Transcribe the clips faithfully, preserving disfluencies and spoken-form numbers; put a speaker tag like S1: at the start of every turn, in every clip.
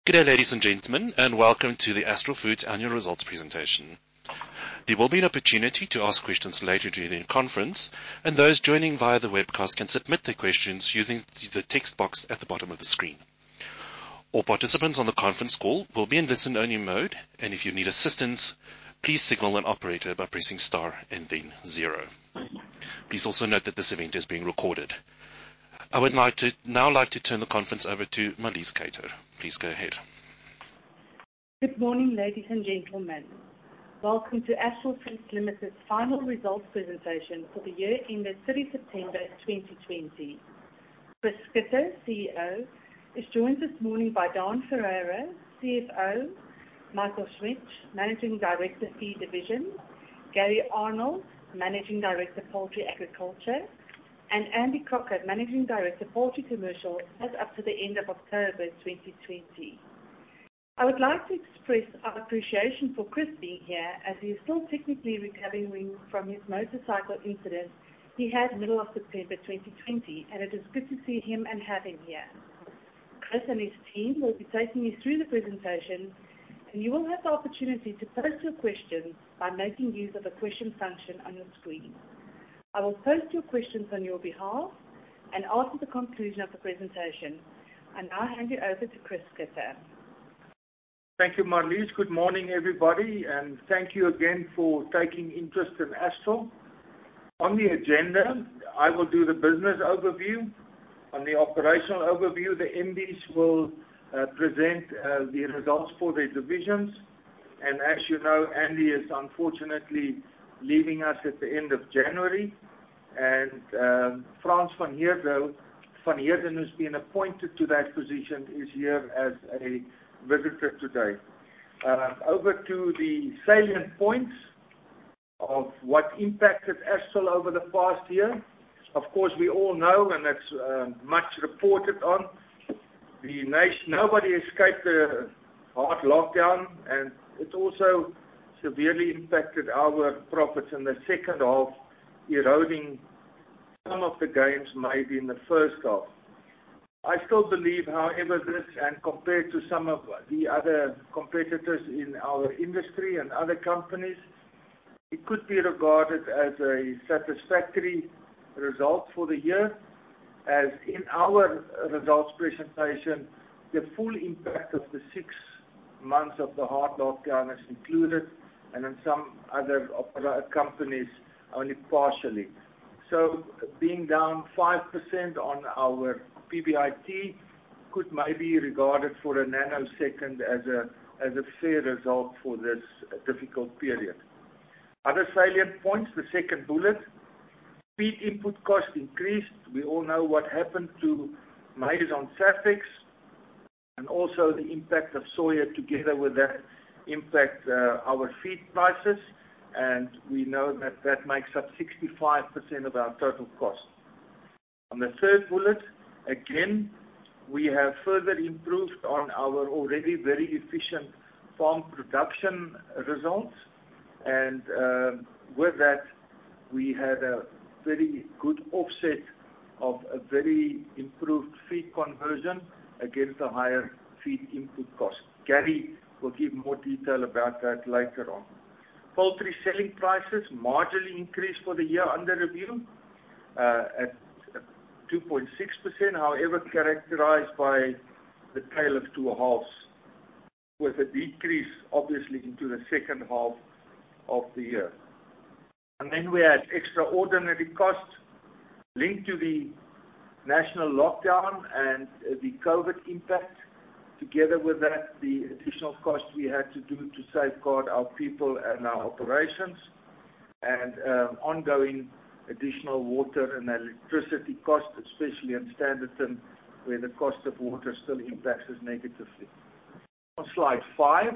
S1: Good day, ladies and gentlemen, and welcome to the Astral Foods annual results presentation. There will be an opportunity to ask questions later during the conference, and those joining via the webcast can submit their questions using the text box at the bottom of the screen. All participants on the conference call will be in listen-only mode, and if you need assistance, please signal an operator by pressing star and then zero. Please also note that this event is being recorded. I would like to, now like to turn the conference over to Marlies Cater. Please go ahead.
S2: Good morning, ladies and gentlemen. Welcome to Astral Foods Limited's final results presentation for the year ended thirtieth September twenty twenty. Chris Schutte, C E O, is joined this morning by Daan Ferreira, C F O, Michael Schmidt, Managing Director, Feed Division, Gary Arnold, Managing Director, Poultry Agriculture, and Andy Crockett, Managing Director, Poultry Commercial, as up to the end of October twenty twenty. I would like to express our appreciation for Chris being here, as he is still technically recovering from his motorcycle incident he had middle of September twenty twenty, and it is good to see him and have him here. Chris and his team will be taking you through the presentation, and you will have the opportunity to post your questions by making use of the question function on your screen. I will post your questions on your behalf and after the conclusion of the presentation. I now hand you over to Chris Schutte.
S3: Thank you, Marlies. Good morning, everybody, and thank you again for taking interest in Astral. On the agenda, I will do the business overview. On the operational overview, the M Ds will uh, present uh, the results for their divisions. And as you know, Andy is unfortunately leaving us at the end of January, and um, Frans van Heerden, van Heerden, who's been appointed to that position, is here as a visitor today. Uh, over to the salient points of what impacted Astral over the past year. Of course, we all know, and it's uh, much reported on, the nation, nobody escaped the hard lockdown, and it also severely impacted our profits in the second half, eroding some of the gains made in the first half. I still believe, however, this, and compared to some of the other competitors in our industry and other companies, it could be regarded as a satisfactory result for the year, as in our results presentation, the full impact of the six months of the hard lockdown is included, and in some other companies only partially. So being down five percent on our P B I T could maybe be regarded for a nanosecond as a as a fair result for this difficult period. Other salient points, the second bullet, feed input cost increased. We all know what happened to maize on Safex, and also the impact of soya together with that impact uh, our feed prices, and we know that that makes up sixty-five percent of our total cost. On the third bullet, again, we have further improved on our already very efficient farm production results, and uh, with that, we had a very good offset of a very improved feed conversion against a higher feed input cost. Gary will give more detail about that later on. Poultry selling prices marginally increased for the year under review uh, at two point six percent, however characterized by the tale of two halves, with a decrease obviously into the second half of the year. And then we had extraordinary costs linked to the national lockdown and uh, the COVID impact. Together with that, the additional cost we had to do to safeguard our people and our operations, and um, ongoing additional water and electricity costs, especially in Standerton, where the cost of water still impacts us negatively. On slide five,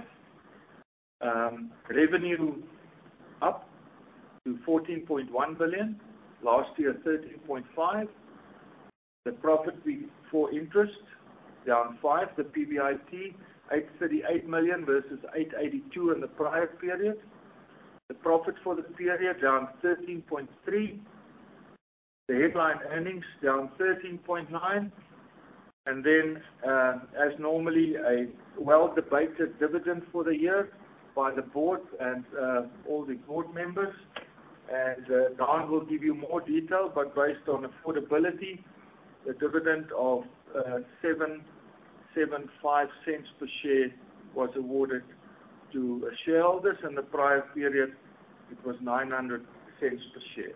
S3: um, revenue up to fourteen point one billion, last year thirteen point five. The profit before interest down five, the P B I T eight hundred thirty-eight million versus eight hundred eighty-two in the prior period. The profit for the period down thirteen point three. The headline earnings down thirteen point nine. And then, uh, as normally, a well-debated dividend for the year by the board and uh, all the board members. And uh, Don will give you more detail, but based on affordability, the dividend of uh, seven seven five cents per share was awarded to shareholders. In the prior period, it was nine hundred cents per share.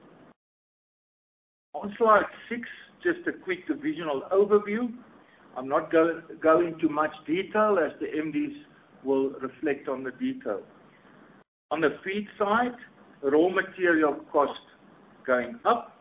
S3: On slide six, just a quick divisional overview. I'm not go, going into much detail as the M Ds will reflect on the detail. On the feed side, raw material cost going up.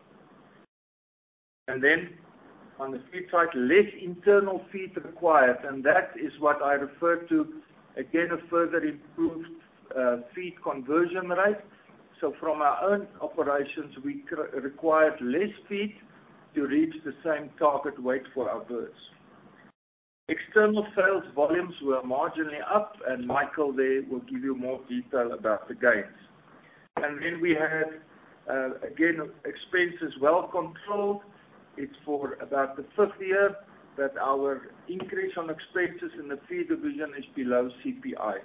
S3: And then on the feed side, less internal feed required, and that is what I refer to, again, a further improved uh, feed conversion rate. So from our own operations, we required less feed to reach the same target weight for our birds. External sales volumes were marginally up, and Michael there will give you more detail about the gains. And then we had, uh, again, expenses well controlled. It's for about the fifth year that our increase on expenses in the feed division is below C P I.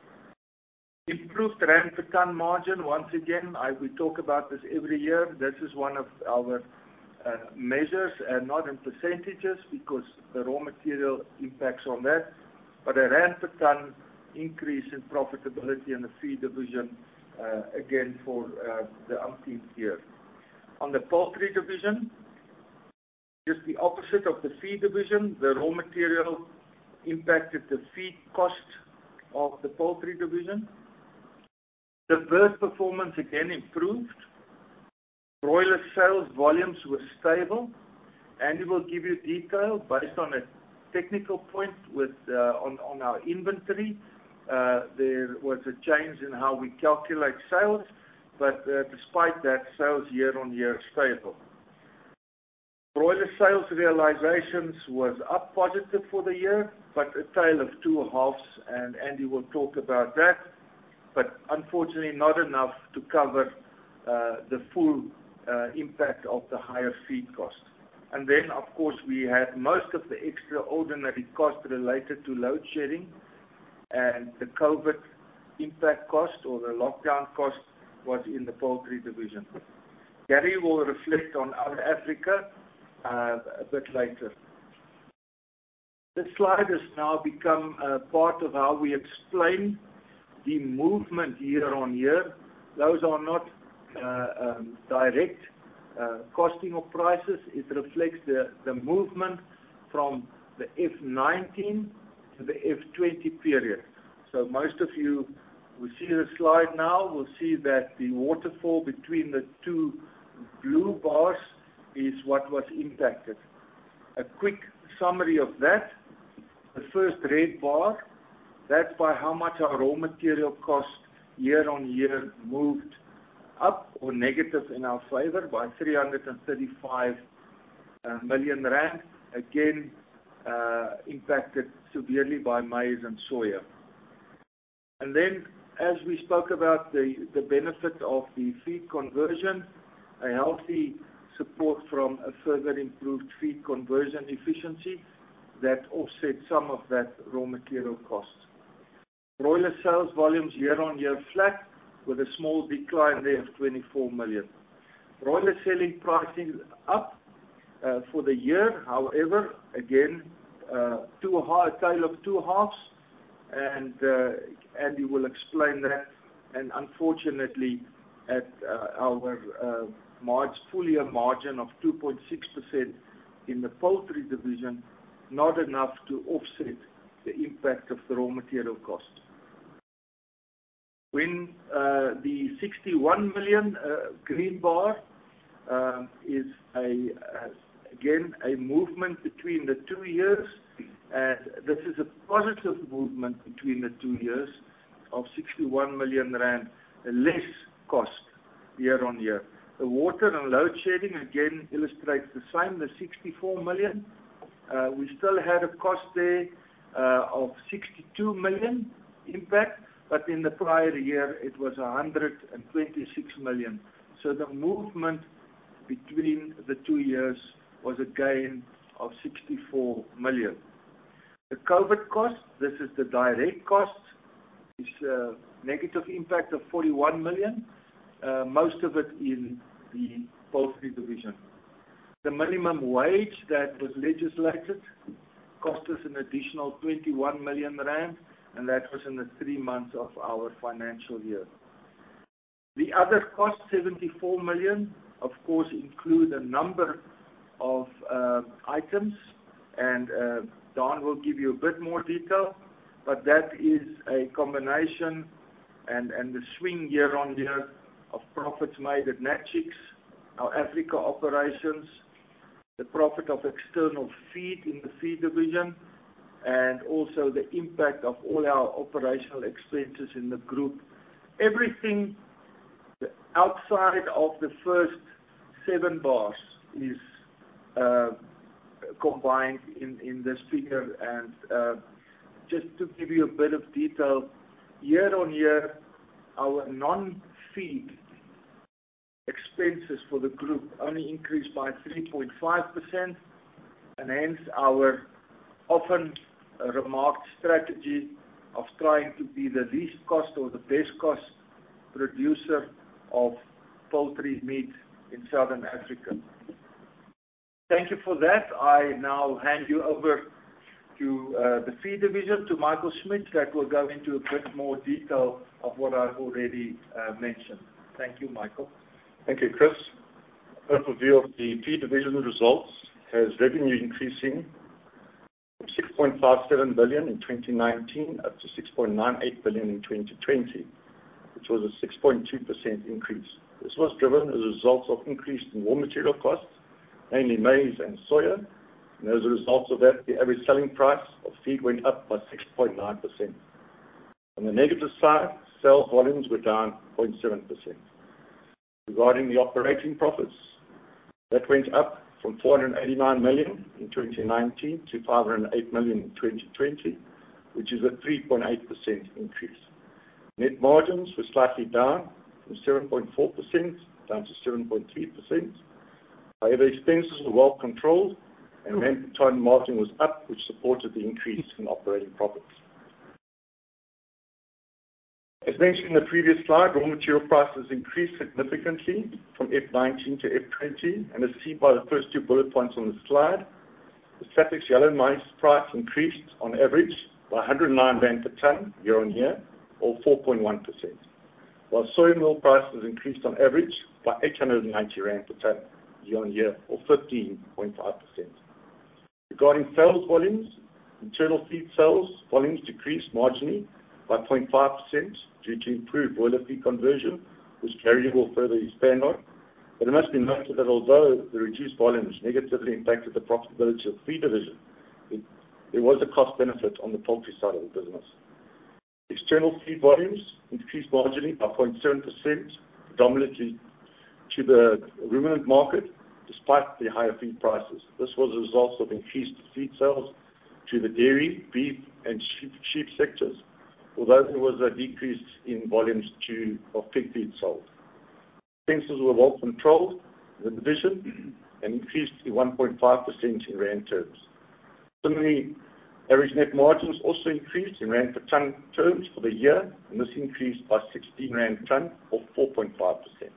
S3: Improved rand per ton margin, once again, I, we talk about this every year. This is one of our uh, measures, and not in percentages because the raw material impacts on that, but a rand per ton increase in profitability in the feed division, uh, again for uh, the umpteenth year. On the poultry division, just the opposite of the feed division, the raw material impacted the feed cost of the poultry division. The bird performance again improved. Broiler sales volumes were stable. Andy will give you detail based on a technical point with uh, on, on our inventory. Uh, there was a change in how we calculate sales, but uh, despite that, sales year on year stable. Broiler sales realizations was up positive for the year, but a tale of two halves, and Andy will talk about that. But unfortunately not enough to cover uh, the full uh, impact of the higher feed cost. And then, of course, we had most of the extraordinary cost related to load shedding, and the COVID impact cost or the lockdown cost was in the poultry division. Gary will reflect on other Africa uh, a bit later. This slide has now become uh, part of how we explain the movement year on year. Those are not uh, um, direct uh, costing of prices. It reflects the, the movement from the F nineteen to the F twenty period. So most of you who see the slide now will see that the waterfall between the two blue bars is what was impacted. A quick summary of that. The first red bar, that's by how much our raw material cost year on year moved up or negative in our favor by three hundred thirty-five uh, million rand, again uh, impacted severely by maize and soya. And then, as we spoke about the, the benefit of the feed conversion, a healthy support from a further improved feed conversion efficiency that offset some of that raw material cost. Broiler sales volumes year on year flat with a small decline there of twenty-four million. Broiler selling pricing up uh, for the year, however, again, uh, two a tale of two halves, and uh, Andy will explain that. And unfortunately, at uh, our uh, March full year margin of two point six percent in the poultry division, not enough to offset the impact of the raw material cost. When uh, the sixty-one million uh, green bar uh, is a uh, again a movement between the two years, and this is a positive movement between the two years of sixty-one million rand less cost year on year. The water and load shedding again illustrates the same, the sixty-four million. Uh, we still had a cost there uh, of sixty-two million impact, but in the prior year it was one hundred twenty-six million. So the movement between the two years was a gain of sixty-four million. The COVID cost, this is the direct cost, is a negative impact of forty-one million, uh, most of it in the poultry division. The minimum wage that was legislated cost us an additional twenty-one million rand, and that was in the three months of our financial year. The other costs, seventy-four million, of course, include a number of uh, items, and uh, Don will give you a bit more detail, but that is a combination and, and the swing year on year of profits made at Natchix, our Africa operations, the profit of external feed in the feed division, and also the impact of all our operational expenses in the group. Everything outside of the first seven bars is uh, combined in, in this figure. And uh, just to give you a bit of detail, year on year, our non-feed expenses for the group only increased by three point five percent, and hence our often uh, remarked strategy of trying to be the least cost or the best cost producer of poultry meat in Southern Africa. Thank you for that. I now hand you over to uh, the feed division, to Michael Schmidt, that will go into a bit more detail of what I've already uh, mentioned. Thank you, Michael.
S4: Thank you, Chris. Overview of the feed division results has revenue increasing from six point five seven billion in twenty nineteen up to six point nine eight billion in twenty twenty, which was a six point two percent increase. This was driven as a result of increase in raw material costs, mainly maize and soya, and as a result of that, the average selling price of feed went up by six point nine percent. On the negative side, sales volumes were down zero point seven percent. Regarding the operating profits, that went up from four hundred eighty-nine million in twenty nineteen to five hundred eight million in twenty twenty, which is a three point eight percent increase. Net margins were slightly down from seven point four percent down to seven point three percent. However, expenses were well controlled and rand per tonne margin was up, which supported the increase in operating profits. As mentioned in the previous slide, raw material prices increased significantly from F nineteen to F twenty, and as seen by the first two bullet points on the slide, the Safex yellow maize price increased on average by one hundred nine rand per tonne year on year, or four point one percent, while soy meal prices increased on average by eight hundred ninety rand per tonne year on year, or fifteen point five percent. Regarding sales volumes, internal feed sales volumes decreased marginally by zero point five percent due to improved broiler feed conversion, which Gary will further expand on. But it must be noted that although the reduced volumes negatively impacted the profitability of the feed division, it, there was a cost benefit on the poultry side of the business. External feed volumes increased marginally by zero point seven percent, predominantly to the ruminant market, despite the higher feed prices. This was a result of increased feed sales to the dairy, beef, and sheep, sheep sectors, although there was a decrease in volumes to of pig feed sold. Expenses were well controlled in the division and increased to one point five percent in rand terms. Similarly, average net margins also increased in rand per tonne terms for the year, and this increased by sixteen rand per tonne, or four point five percent.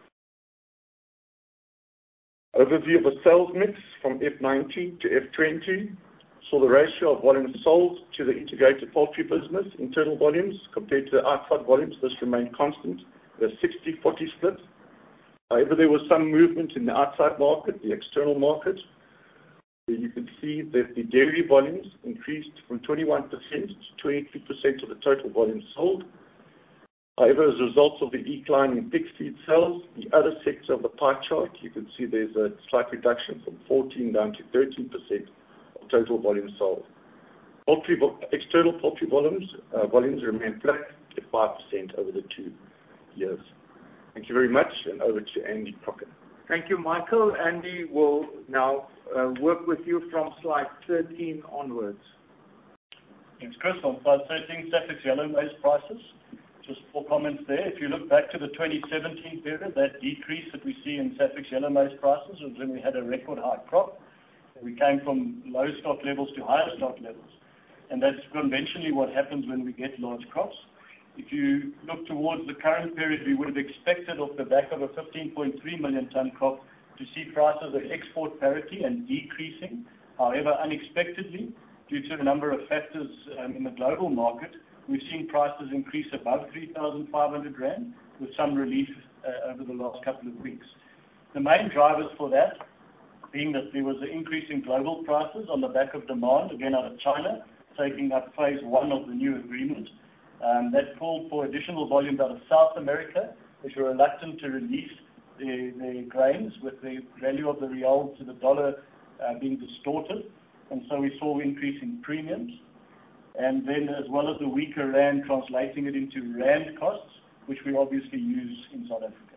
S4: Overview of the sales mix from F nineteen to F twenty. So the ratio of volumes sold to the integrated poultry business, internal volumes, compared to the outside volumes, this remained constant, the sixty forty split. However, there was some movement in the outside market, the external market. You can see that the dairy volumes increased from twenty-one percent to twenty-three percent of the total volume sold. However, as a result of the decline in pig feed sales, the other sector of the pie chart, you can see there's a slight reduction from fourteen down to thirteen percent. Total volume sold. Poultry, external poultry volumes uh, volumes remain flat at five percent over the two years. Thank you very much, and over to Andy Crockett.
S3: Thank you, Michael. Andy will now uh, work with you from slide thirteen onwards.
S5: Thanks, Chris. On slide thirteen, Safex yellow maize prices. Just four comments there. If you look back to the twenty seventeen period, that decrease that we see in Safex yellow maize prices was when we had a record high crop. We came from low stock levels to higher stock levels. And that's conventionally what happens when we get large crops. If you look towards the current period, we would have expected off the back of a fifteen point three million ton crop to see prices at export parity and decreasing. However, unexpectedly, due to a number of factors um, in the global market, we've seen prices increase above three thousand five hundred rand with some relief uh, over the last couple of weeks. The main drivers for that being that there was an increase in global prices on the back of demand, again out of China, taking up phase one of the new agreement. Um, that called for additional volumes out of South America, which were reluctant to release their, their grains with the value of the real to the dollar uh, being distorted. And so we saw an increase in premiums. And then as well as the weaker rand translating it into rand costs, which we obviously use in South Africa.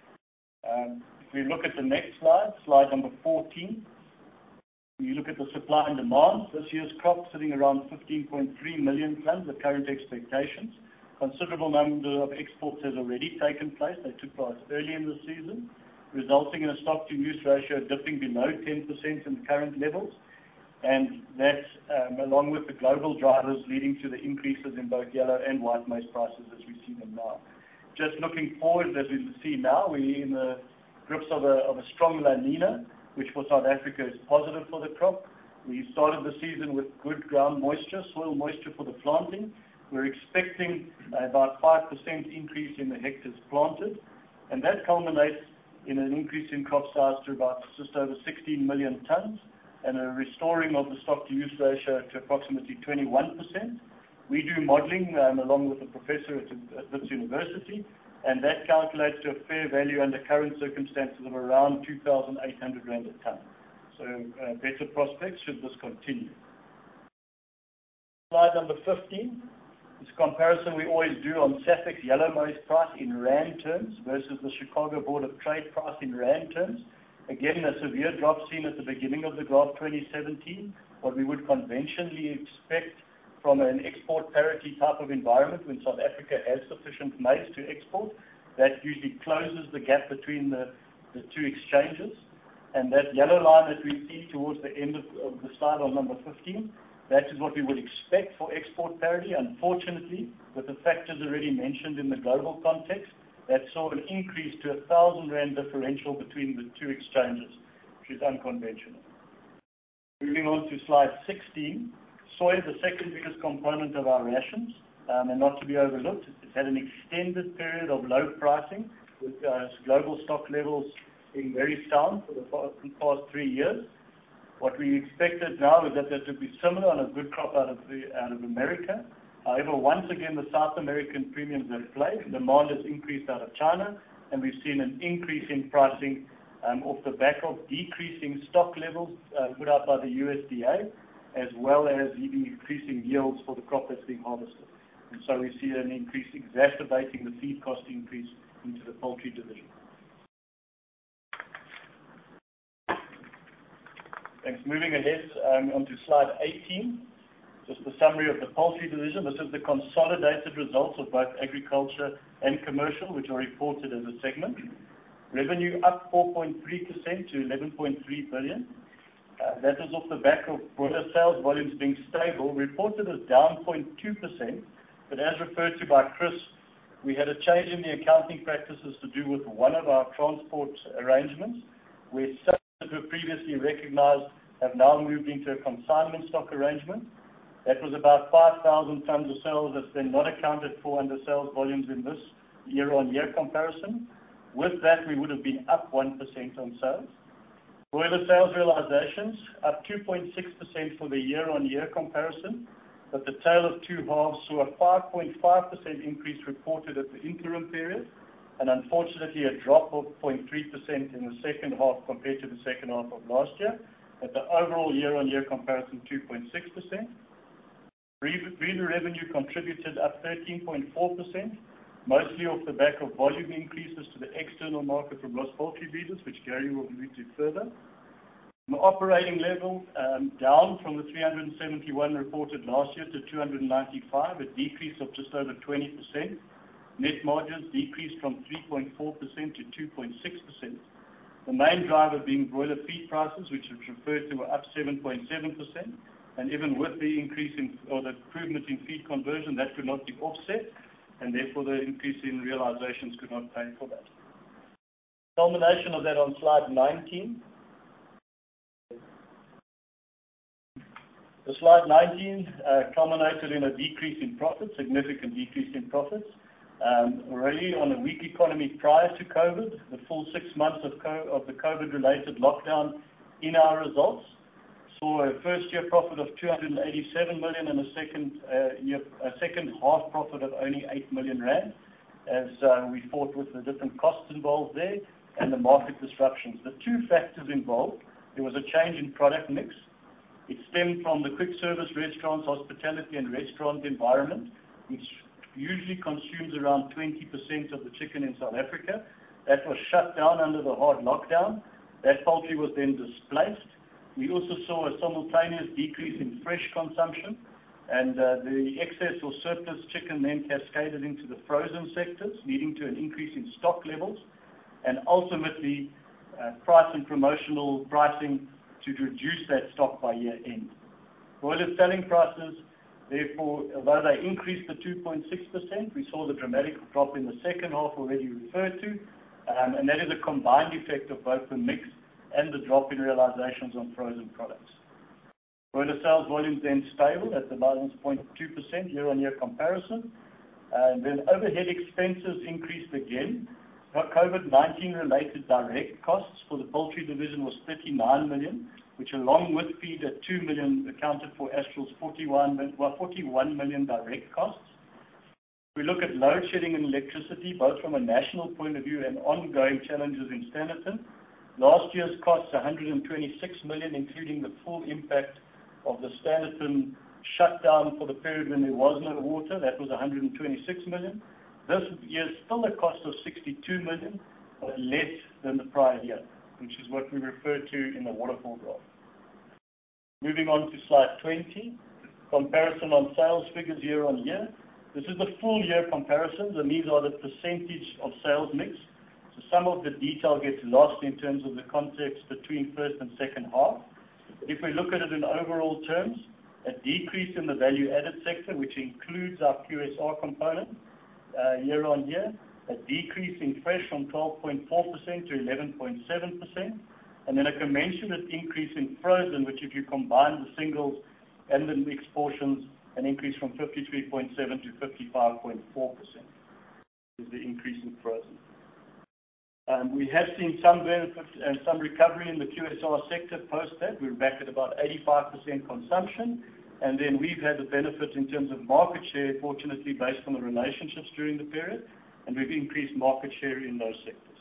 S5: Um, if we look at the next slide, slide number fourteen, we look at the supply and demand. This year's crop sitting around fifteen point three million tons, the current expectations. Considerable number of exports has already taken place. They took place early in the season, resulting in a stock-to-use ratio dipping below ten percent in the current levels. And that, um, along with the global drivers, leading to the increases in both yellow and white maize prices as we see them now. Just looking forward, as we see now, we're in the grips of a, of a strong La Nina, which for South Africa is positive for the crop. We started the season with good ground moisture, soil moisture for the planting. We're expecting about five percent increase in the hectares planted, and that culminates in an increase in crop size to about just over sixteen million tons, and a restoring of the stock-to-use ratio to approximately twenty-one percent. We do modeling um, along with a professor at, at Wits University, and that calculates to a fair value under current circumstances of around two thousand eight hundred rand a ton. So uh, better prospects should this continue. Slide number fifteen. This comparison we always do on SAFEX yellow maize price in rand terms versus the Chicago Board of Trade price in rand terms. Again, a severe drop seen at the beginning of the graph twenty seventeen, what we would conventionally expect from an export parity type of environment when South Africa has sufficient maize to export. That usually closes the gap between the, the two exchanges. And that yellow line that we see towards the end of, of the slide on number fifteen, that is what we would expect for export parity. Unfortunately, with the factors already mentioned in the global context, that saw an increase to a thousand rand differential between the two exchanges, which is unconventional. Moving on to slide sixteen, soy is the second biggest component of our rations, um, and not to be overlooked. It's had an extended period of low pricing, with uh, global stock levels being very sound for the past three years. What we expected now is that that would be similar on a good crop out of the, out of America. However, once again, the South American premiums have played. Demand has increased out of China, and we've seen an increase in pricing um, off the back of decreasing stock levels uh, put out by the U S D A, as well as even increasing yields for the crop that's being harvested. And so we see an increase exacerbating the feed cost increase into the poultry division. Thanks. Moving ahead um, onto slide eighteen. Just a summary of the poultry division. This is the consolidated results of both agriculture and commercial, which are reported as a segment. Revenue up four point three percent to eleven point three billion. Uh, that is off the back of broiler sales volumes being stable, reported as down zero point two percent, but as referred to by Chris, we had a change in the accounting practices to do with one of our transport arrangements, where sales that were previously recognized have now moved into a consignment stock arrangement. That was about five thousand tons of sales that's been not accounted for under sales volumes in this year-on-year comparison. With that, we would have been up one percent on sales. Broiler sales realizations up two point six percent for the year-on-year comparison, but the tale of two halves saw a five point five percent increase reported at the interim period, and unfortunately a drop of zero point three percent in the second half compared to the second half of last year. At the overall year-on-year comparison, two point six percent. Breeder revenue contributed up thirteen point four percent, mostly off the back of volume increases to the external market from Ross Poultry Breeders, which Gary will allude to further. On the operating level, um, down from the three hundred seventy-one reported last year to two hundred ninety-five, a decrease of just over twenty percent. Net margins decreased from three point four percent to two point six percent. The main driver being broiler feed prices, which is referred to, were up seven point seven percent. And even with the increase in, or the improvement in feed conversion, that could not be offset, and therefore the increase in realizations could not pay for that. Culmination of that on slide nineteen. The slide nineteen uh, culminated in a decrease in profits, significant decrease in profits. Um, already on a weak economy prior to COVID, the full six months of, co- of the COVID-related lockdown in our results saw a first-year profit of two hundred eighty-seven million and a second uh, year, a second half profit of only eight million rand, as uh, we fought with the different costs involved there and the market disruptions. The two factors involved, there was a change in product mix. It stemmed from the quick service restaurants, hospitality and restaurant environment, which usually consumes around twenty percent of the chicken in South Africa. That was shut down under the hard lockdown. That poultry was then displaced. We also saw a simultaneous decrease in fresh consumption, and uh, the excess or surplus chicken then cascaded into the frozen sectors, leading to an increase in stock levels, and ultimately uh, price and promotional pricing to reduce that stock by year end. Broiler selling prices, therefore, although they increased to two point six percent, we saw the dramatic drop in the second half already referred to, um, and that is a combined effect of both the mix and the drop in realizations on frozen products. Broiler sales volumes then stable at the minus zero point two percent year-on-year comparison, and then overhead expenses increased again. COVID nineteen related direct costs for the poultry division was thirty-nine million, which along with feed at two million accounted for Astral's forty-one million direct costs. We look at load shedding and electricity, both from a national point of view and ongoing challenges in Standerton. Last year's costs, one hundred twenty-six million, including the full impact of the Standerton shutdown for the period when there was no water. That was one hundred twenty-six million. This year still a cost of sixty-two million, but less than the prior year, which is what we refer to in the waterfall graph. Moving on to slide twenty, comparison on sales figures year on year. This is the full year comparisons, and these are the percentage of sales mix. So some of the detail gets lost in terms of the context between first and second half. But if we look at it in overall terms, a decrease in the value-added sector, which includes our Q S R component, uh, year on year, a decrease in fresh from twelve point four percent to eleven point seven percent, and then a commensurate increase in frozen, which if you combine the singles and the mixed portions, an increase from fifty-three point seven to fifty-five point four percent is the increase in frozen. Um, we have seen some benefit and some recovery in the Q S R sector post that. We're back at about eighty-five percent consumption, and then we've had the benefit in terms of market share, fortunately based on the relationships during the period, and we've increased market share in those sectors.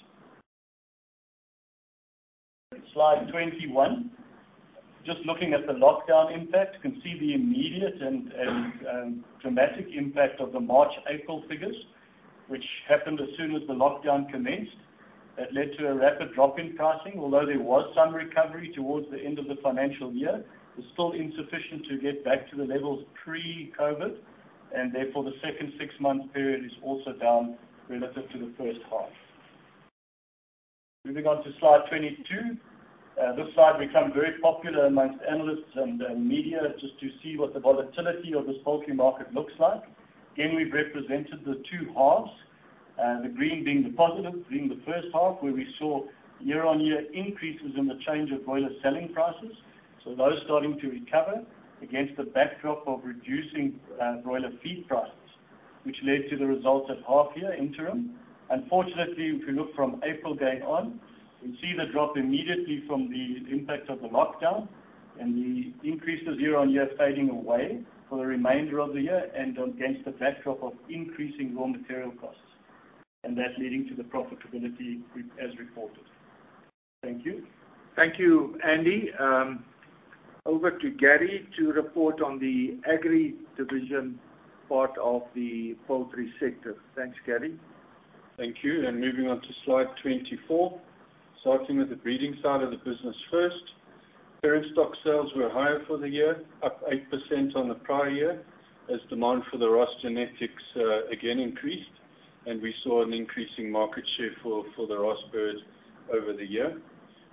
S5: Slide twenty-one, just looking at the lockdown impact, you can see the immediate and, and um, dramatic impact of the March-April figures, which happened as soon as the lockdown commenced. That led to a rapid drop in pricing. Although there was some recovery towards the end of the financial year, it's still insufficient to get back to the levels pre-COVID, and therefore the second six-month period is also down relative to the first half. Moving on to slide twenty-two. Uh, this slide became very popular amongst analysts and uh, media just to see what the volatility of this poultry market looks like. Again, we've represented the two halves. Uh, the green being the positive, being the first half, where we saw year-on-year increases in the change of broiler selling prices. So those starting to recover against the backdrop of reducing uh, broiler feed prices, which led to the results at half-year interim. Unfortunately, if we look from April going on, we see the drop immediately from the impact of the lockdown and the increases year-on-year fading away for the remainder of the year, and against the backdrop of increasing raw material costs, and that leading to the profitability as reported. Thank you.
S3: Thank you, Andy. Um, over to Gary to report on the agri division part of the poultry sector. Thanks, Gary.
S6: Thank you. And moving on to slide twenty-four, starting with the breeding side of the business first. Parent stock sales were higher for the year, up eight percent on the prior year, as demand for the Ross genetics uh, again increased, and we saw an increasing market share for, for the Ross bird over the year.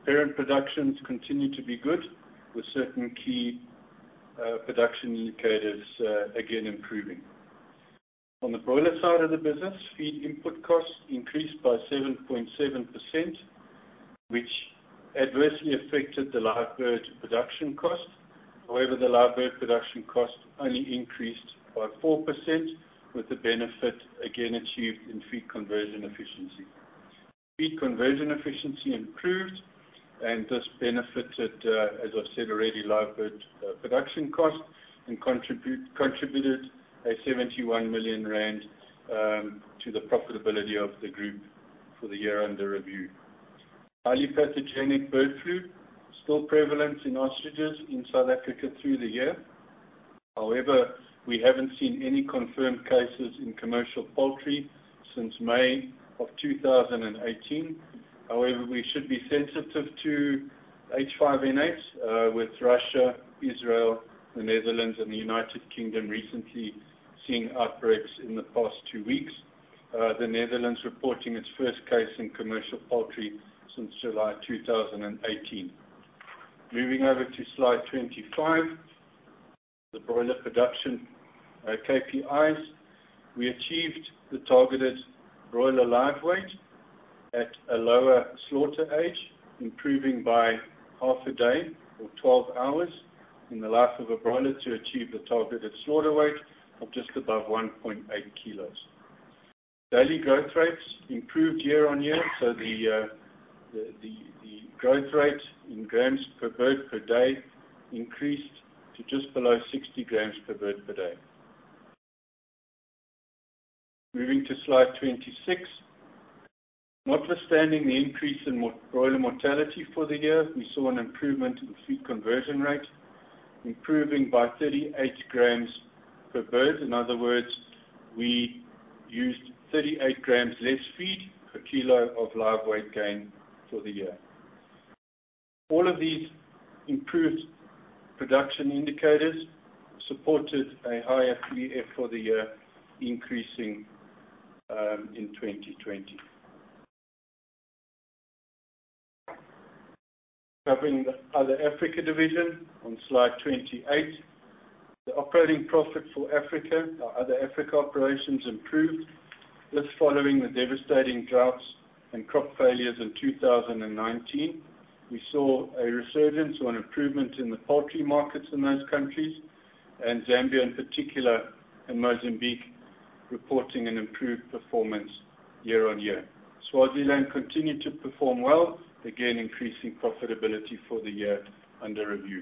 S6: parent productions continue to be good, with certain key uh, production indicators uh, again improving. On the broiler side of the business, feed input costs increased by seven point seven percent, which adversely affected the live bird production cost. However, the live bird production cost only increased by four percent, with the benefit again achieved in feed conversion efficiency. Feed conversion efficiency improved, and this benefited, uh, as I've said already, live bird uh, production cost and contribute, contributed a seventy-one million rand um, to the profitability of the group for the year under review. Highly pathogenic bird flu, still prevalent in ostriches in South Africa through the year. However, we haven't seen any confirmed cases in commercial poultry since May of two thousand eighteen. However, we should be sensitive to H five N eight, uh, with Russia, Israel, the Netherlands, and the United Kingdom recently seeing outbreaks in the past two weeks. Uh, the Netherlands reporting its first case in commercial poultry since July two thousand eighteen. Moving over to slide twenty-five, the broiler production uh, K P Is. We achieved the targeted broiler live weight at a lower slaughter age, improving by half a day or twelve hours in the life of a broiler to achieve the targeted slaughter weight of just above one point eight kilos. Daily growth rates improved year on year, so the, uh, the, the, the growth rate in grams per bird per day increased to just below sixty grams per bird per day. Moving to slide twenty-six. Notwithstanding the increase in broiler mortality for the year, we saw an improvement in feed conversion rate, improving by thirty-eight grams per bird. In other words, we used thirty-eight grams less feed per kilo of live weight gain for the year. All of these improved production indicators supported a higher P F for the year, increasing um, in twenty twenty. Covering the Other Africa division on slide twenty-eight, the operating profit for Africa, our Other Africa operations improved. This following the devastating droughts and crop failures in two thousand nineteen. We saw a resurgence or an improvement in the poultry markets in those countries, and Zambia in particular and Mozambique reporting an improved performance year on year. Swaziland continued to perform well, again increasing profitability for the year under review.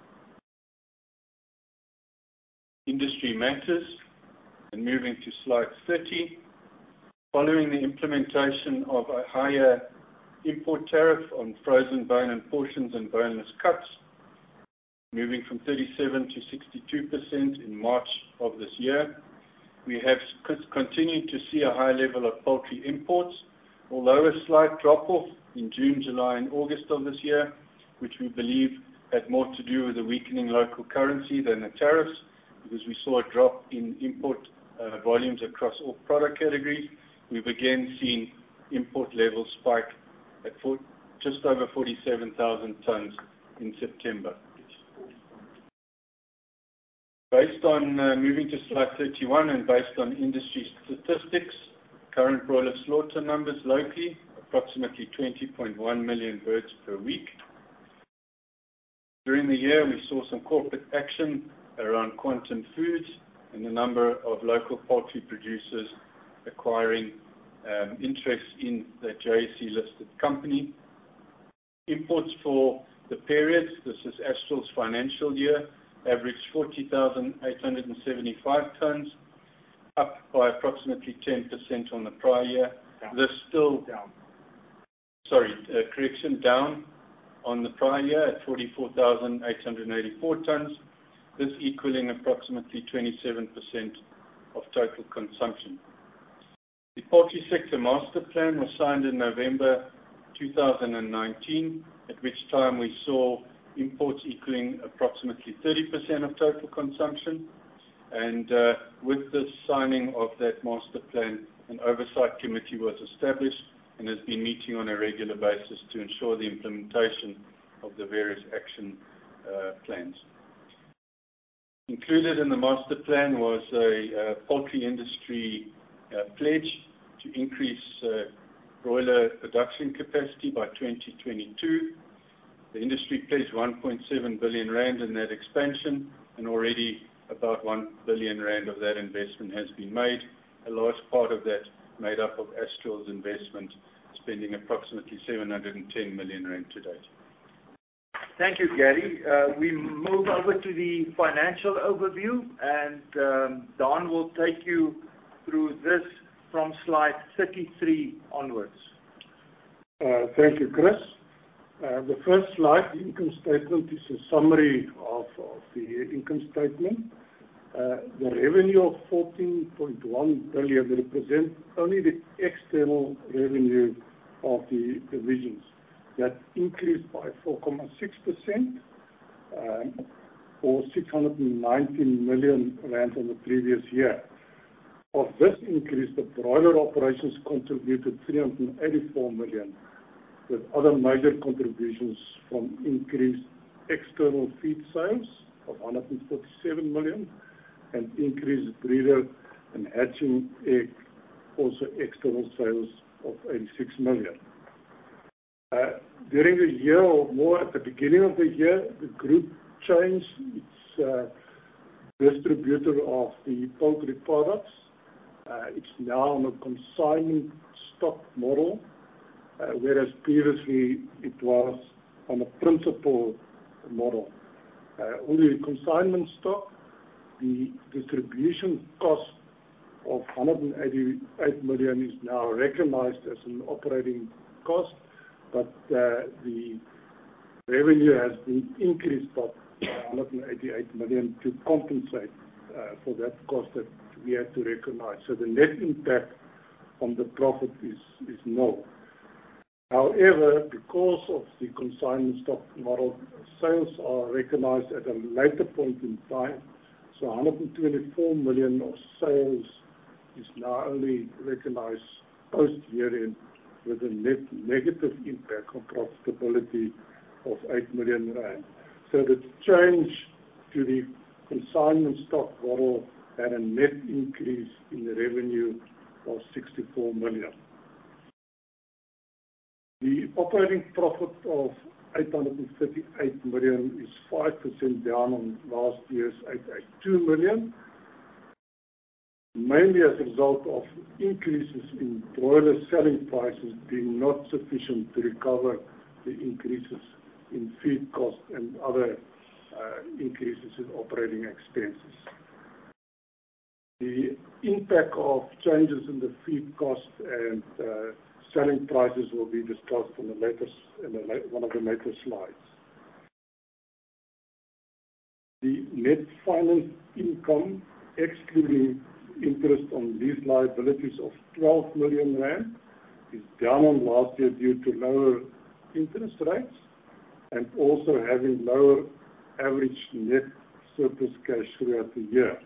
S6: Industry matters, and moving to slide thirty. Following the implementation of a higher import tariff on frozen bone and portions and boneless cuts, moving from thirty-seven to sixty-two percent in March of this year, we have continued to see a high level of poultry imports, although a slight drop-off in June, July, and August of this year, which we believe had more to do with the weakening local currency than the tariffs, because we saw a drop in import uh, volumes across all product categories. We've again seen import levels spike at four, just over forty-seven thousand tons in September. Based on, uh, moving to slide thirty-one, and based on industry statistics, current broiler slaughter numbers locally, approximately twenty point one million birds per week. During the year, we saw some corporate action around Quantum Foods and a number of local poultry producers acquiring um, interest in the J S E-listed company. Imports for the period, this is Astral's financial year, averaged forty thousand eight hundred seventy-five tons, up by approximately ten percent on the prior year. Down. This still,
S3: down.
S6: sorry, uh, correction, down on the prior year at forty-four thousand eight hundred eighty-four tons, this equaling approximately twenty-seven percent of total consumption. The Poultry Sector Master Plan was signed in November two thousand nineteen, at which time we saw imports equaling approximately thirty percent of total consumption. And uh, with the signing of that master plan, an oversight committee was established and has been meeting on a regular basis to ensure the implementation of the various action uh, plans. Included in the master plan was a uh, poultry industry uh, pledge to increase uh, broiler production capacity by twenty twenty-two. The industry pledged one point seven billion rand in that expansion, and already about one billion rand of that investment has been made. A large part of that made up of Astral's investment, spending approximately seven hundred ten million rand to date.
S3: Thank you, Gary. Uh, we move over to the financial overview, and um, Don will take you through this from slide thirty-three onwards.
S7: Uh, thank you, Chris. Uh, the first slide, the income statement, is a summary of, of the income statement. Uh, the revenue of fourteen point one billion represents only the external revenue of the divisions. That increased by four point six percent, um, or six hundred nineteen million rand on the previous year. Of this increase, the broiler operations contributed three hundred eighty-four million, with other major contributions from increased external feed sales of one hundred forty-seven million and increased breeder and hatching egg, also external sales of eighty-six million. Uh, during the year, or more at the beginning of the year, the group changed its uh, distributor of the poultry products. Uh, it's now on a consignment stock model, uh, whereas previously it was on a principal model. Uh, only consignment stock, the distribution cost of one hundred eighty-eight million is now recognized as an operating cost, but uh, the revenue has been increased by one hundred eighty-eight million to compensate uh, for that cost that we had to recognize. So the net impact on the profit is, is null. However, because of the consignment stock model, sales are recognized at a later point in time. So one hundred twenty-four million of sales is now only recognized post-year-end, with a net negative impact on profitability of eight million rand. So the change to the consignment stock model had a net increase in the revenue of sixty-four million. The operating profit of eight hundred thirty-eight million is five percent down on last year's eight hundred eighty-two million, mainly as a result of increases in broiler selling prices being not sufficient to recover the increases in feed costs and other uh, increases in operating expenses. The impact of changes in the feed cost and uh, selling prices will be discussed in, the latest, in the la- one of the later slides. The net finance income, excluding interest on lease liabilities of twelve million rand, is down on last year due to lower interest rates and also having lower average net surplus cash throughout the year.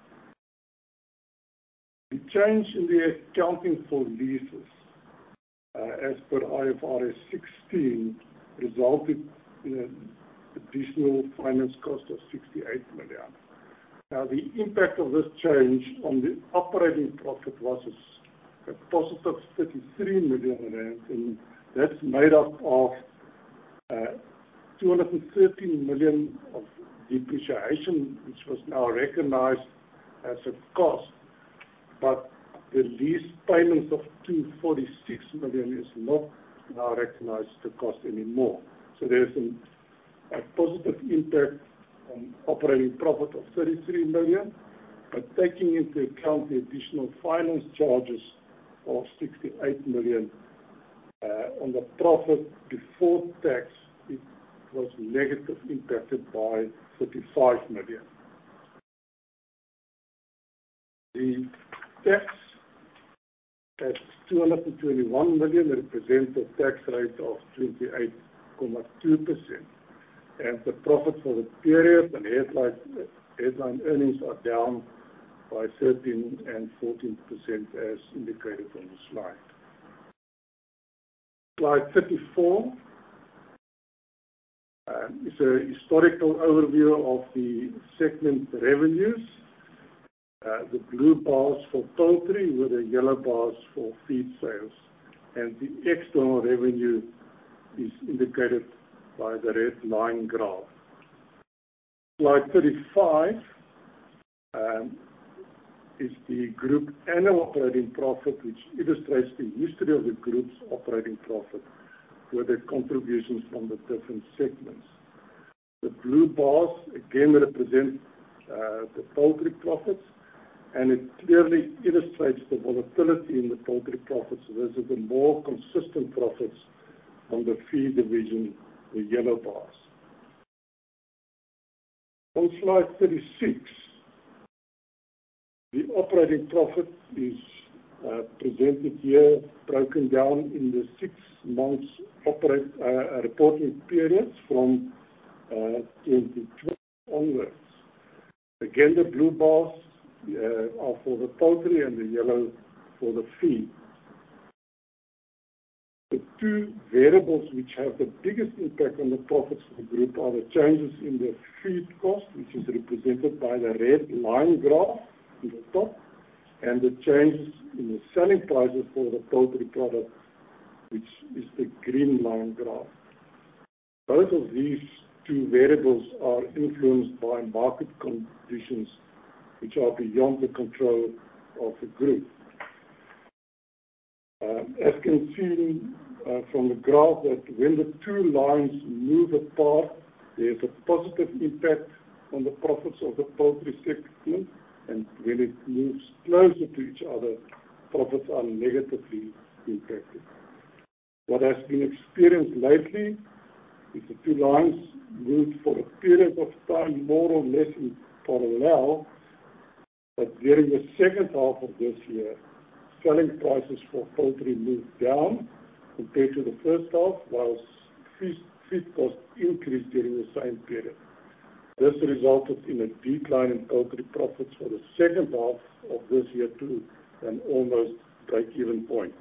S7: The change in the accounting for leases, uh, as per I F R S sixteen, resulted in an additional finance cost of sixty-eight million. Now, the impact of this change on the operating profit was a, a positive thirty-three million rand, and that's made up of uh, two hundred thirteen million of depreciation, which was now recognized as a cost, but the lease payments of two hundred forty-six million is not now recognized as a cost anymore. So there's an, a positive impact on operating profit of thirty-three million, but taking into account the additional finance charges of sixty-eight million, uh, on the profit before tax, it was negative impacted by thirty-five million. The tax at two hundred twenty-one million represents a tax rate of twenty-eight point two percent. And the profit for the period and headline, headline earnings are down by thirteen and fourteen percent as indicated on the slide. Slide thirty-four uh, is a historical overview of the segment revenues. Uh, the blue bars for poultry with the yellow bars for feed sales. And the external revenue is indicated by the red line graph. Slide thirty-five um, is the group annual operating profit, which illustrates the history of the group's operating profit with the contributions from the different segments. The blue bars again represent uh, the poultry profits, and it clearly illustrates the volatility in the poultry profits versus the more consistent profits from the feed division, the yellow bars. On slide thirty-six, the operating profit is uh, presented here, broken down in the six months operate, uh, reporting periods from uh, twenty twelve onwards. Again, the blue bars uh, are for the poultry and the yellow for the feed. The two variables which have the biggest impact on the profits of the group are the changes in the feed cost, which is represented by the red line graph in the top, and the changes in the selling prices for the poultry product, which is the green line graph. Both of these two variables are influenced by market conditions which are beyond the control of the group. Uh, as can see uh, from the graph, that when the two lines move apart, there's a positive impact on the profits of the poultry segment, and when it moves closer to each other, profits are negatively impacted. What has been experienced lately is the two lines moved for a period of time more or less in parallel, but during the second half of this year, selling prices for poultry moved down compared to the first half, whilst feed, feed costs increased during the same period. This resulted in a decline in poultry profits for the second half of this year to an almost break-even point.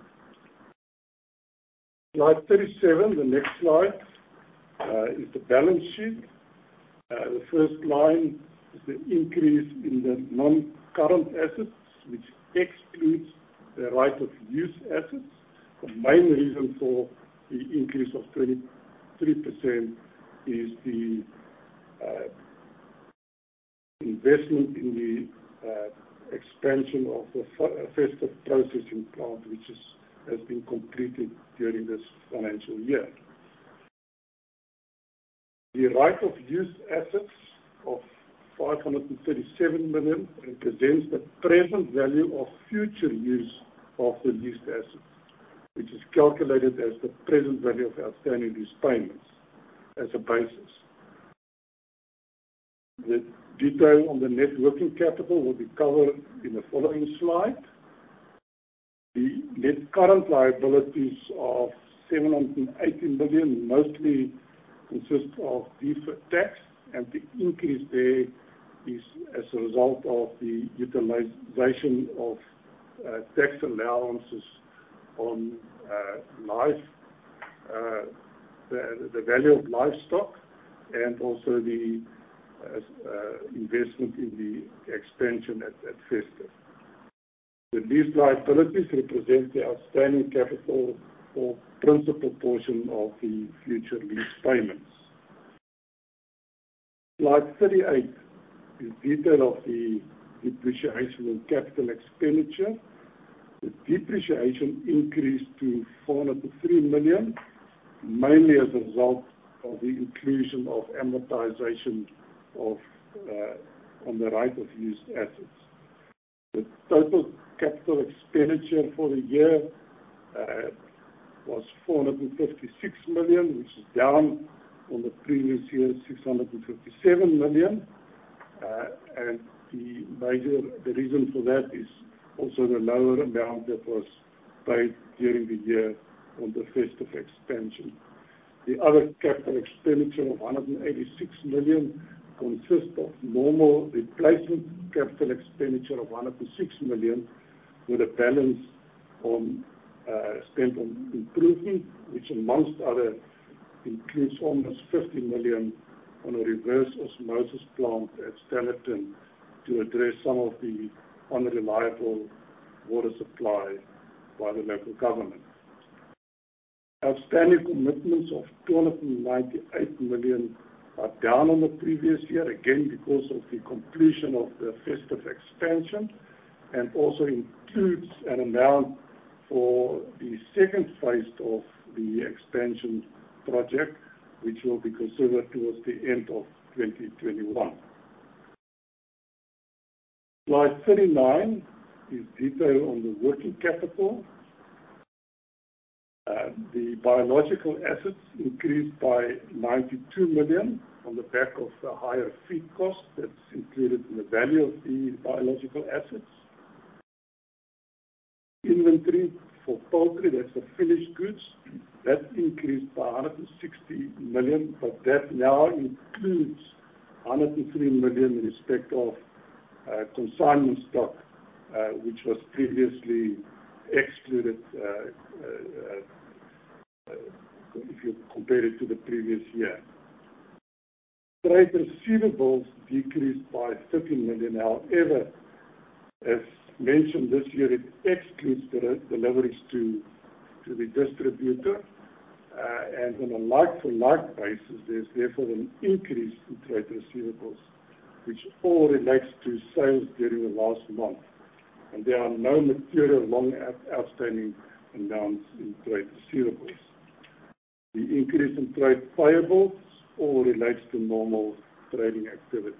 S7: Slide thirty-seven, the next slide, uh, is the balance sheet. Uh, the first line is the increase in the non-current assets, which excludes the right of use assets. The main reason for the increase of twenty-three percent is the uh, investment in the uh, expansion of the Festive processing plant, which is, has been completed during this financial year. The right of use assets of five hundred thirty-seven million represents the present value of future use of the leased assets, which is calculated as the present value of outstanding lease payments as a basis. The detail on the net working capital will be covered in the following slide. The net current liabilities of seven hundred eighty million mostly consist of deferred tax, and the increase there is as a result of the utilization of uh, tax allowances on uh, life, uh, the, the value of livestock, and also the uh, uh, investment in the expansion at, at Festive. The lease liabilities represent the outstanding capital or principal portion of the future lease payments. Slide thirty-eight is detail of the depreciation and capital expenditure. The depreciation increased to four hundred three million, mainly as a result of the inclusion of amortization of uh, on the right of use assets. The total capital expenditure for the year uh, was four hundred fifty-six million, which is down on the previous year's six hundred fifty-seven million. Uh, and the major, the reason for that is also the lower amount that was paid during the year on the Festive expansion. The other capital expenditure of one hundred eighty-six million consists of normal replacement capital expenditure of one hundred six million, with a balance on uh, spent on improvement, which amongst other includes almost fifty million on a reverse osmosis plant at Standerton to address some of the unreliable water supply by the local government. Outstanding commitments of two hundred ninety-eight million are down on the previous year, again because of the completion of the Festive expansion, and also includes an amount for the second phase of the expansion project, which will be considered towards the end of twenty twenty-one. Slide thirty-nine is detail on the working capital. Uh, the biological assets increased by ninety-two million on the back of the higher feed cost that's included in the value of the biological assets. Inventory for poultry, that's the finished goods, that increased by one hundred sixty million, but that now includes one hundred three million in respect of uh, consignment stock, uh, which was previously excluded uh, uh, uh, if you compare it to the previous year. Trade receivables decreased by thirty million. However, as mentioned, this year it excludes the deliveries to, to the distributor, uh, and on a like-for-like basis, there's therefore an increase in trade receivables, which all relates to sales during the last month. And there are no material long outstanding amounts in trade receivables. The increase in trade payables all relates to normal trading activities.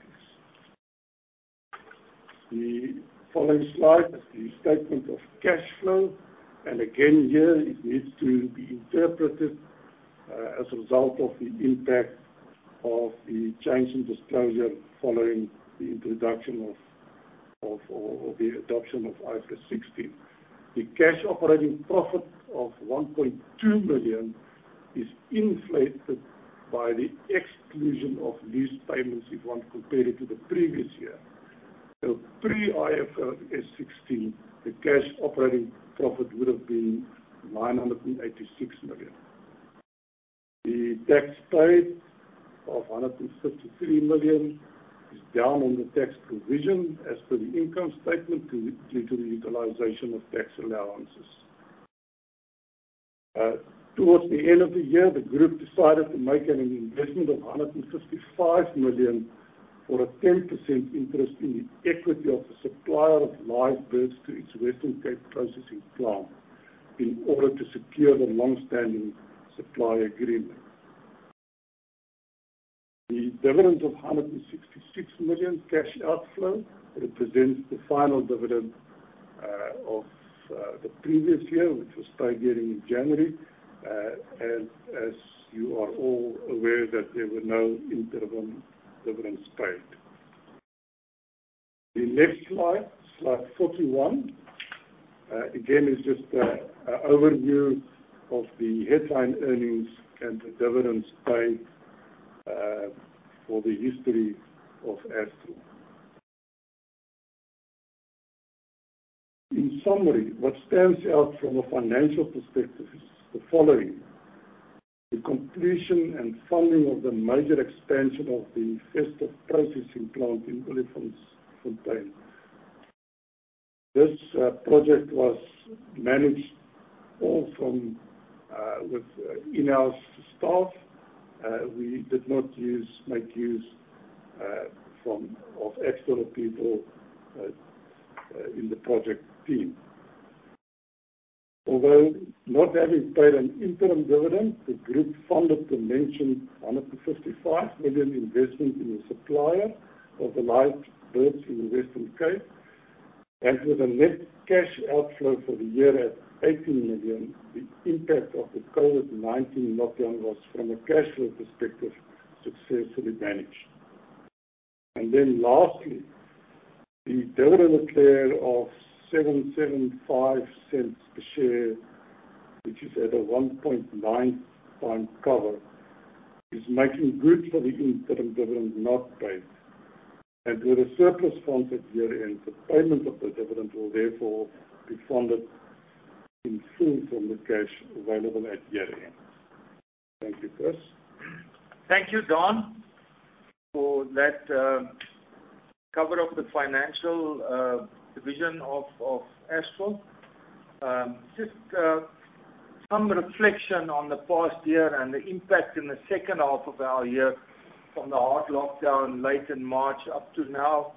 S7: The following slide is the statement of cash flow, and again here it needs to be interpreted uh, as a result of the impact of the change in disclosure following the introduction of, of or, or the adoption of I F R S sixteen. The cash operating profit of one point two million is inflated by the exclusion of lease payments if one compared it to the previous year. So pre-I F R S sixteen, the cash operating profit would have been nine hundred eighty-six million. The tax paid of one hundred fifty-three million is down on the tax provision as per the income statement due to the utilization of tax allowances. Uh, towards the end of the year, the group decided to make an investment of one hundred fifty-five million for a ten percent interest in the equity of the supplier of live birds to its Western Cape processing plant in order to secure the long-standing supply agreement. The dividend of one hundred sixty-six million cash outflow represents the final dividend uh, of uh, the previous year, which was paid during in January, uh, and as you are all aware that there were no interim dividends paid. The next slide, slide forty-one, uh, again is just an overview of the headline earnings and the dividends paid uh, for the history of Astral. In summary, what stands out from a financial perspective is the following. The completion and funding of the major expansion of the Festive processing plant in Olifantsfontein. This uh, project was managed all from uh, with uh, in-house staff. Uh, we did not use make use uh, from of external people uh, uh, in the project team. Although not having paid an interim dividend, the group funded the mentioned one hundred fifty-five million investment in the supplier of the live birds in the Western Cape, and with a net cash outflow for the year at eighteen million, the impact of the COVID nineteen lockdown was, from a cash flow perspective, successfully managed. And then lastly, the dividend declared of seven seventy-five cents per share, which is at a one point nine time cover, is making good for the interim dividend not paid. And with a surplus funds at year end, the payment of the dividend will therefore be funded in full from cash available at year-end. Thank you, Chris.
S3: Thank you, Don, for that uh, cover of the financial uh, division of, of Astral. Um, just uh, some reflection on the past year and the impact in the second half of our year from the hard lockdown late in March up to now.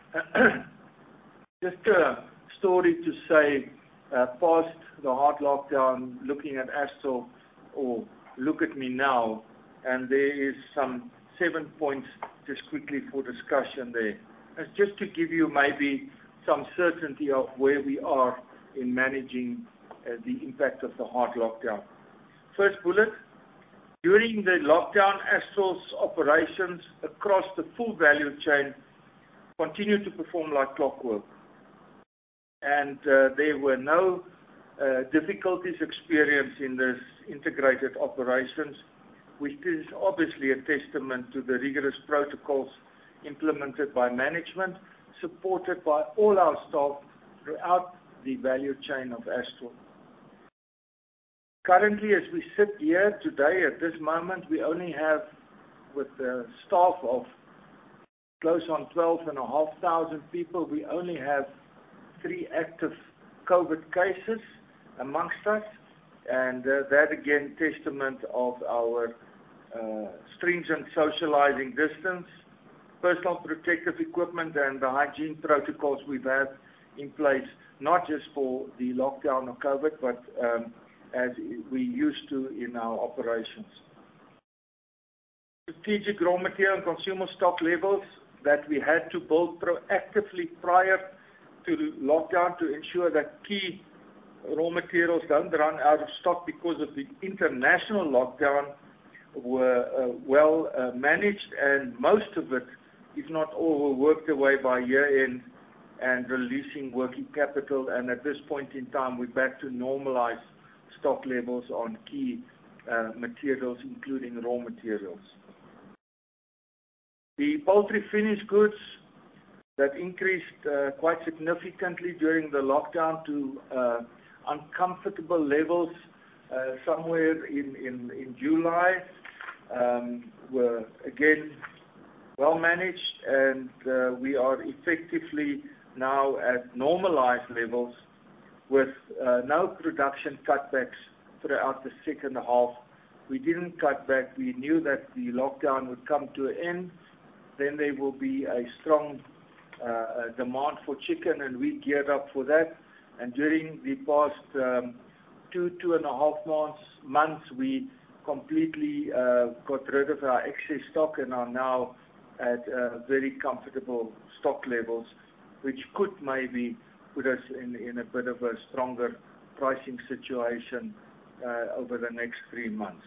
S3: Just a story to say, uh, past the hard lockdown, looking at Astral, or look at me now, and there is some seven points just quickly for discussion there. It's just to give you maybe some certainty of where we are in managing uh, the impact of the hard lockdown. First bullet, during the lockdown, Astral's operations across the full value chain continued to perform like clockwork. And uh, there were no uh, difficulties experienced in this integrated operations, which is obviously a testament to the rigorous protocols implemented by management, supported by all our staff throughout the value chain of Astral. Currently, as we sit here today, at this moment, we only have, with a staff of close on twelve and a half thousand people, we only have three active COVID cases amongst us, and uh, that again, testament of our uh, stringent socializing distance, personal protective equipment, and the hygiene protocols we've had in place, not just for the lockdown of COVID, but um, as we used to in our operations. Strategic raw material and consumer stock levels that we had to build proactively prior to the lockdown to ensure that key raw materials don't run out of stock because of the international lockdown were uh, well uh, managed, and most of it, if not all, were worked away by year-end and releasing working capital, and at this point in time we're back to normalized stock levels on key uh, materials, including raw materials. The poultry finished goods that increased uh, quite significantly during the lockdown to uh, uncomfortable levels uh, somewhere in, in, in July um, were again well managed, and uh, we are effectively now at normalized levels with uh, no production cutbacks throughout the second half. We didn't cut back. We knew that the lockdown would come to an end. Then there will be a strong uh, demand for chicken, and we geared up for that. And during the past um, two, two and a half months, months we completely uh, got rid of our excess stock and are now at uh, very comfortable stock levels, which could maybe put us in, in a bit of a stronger pricing situation uh, over the next three months.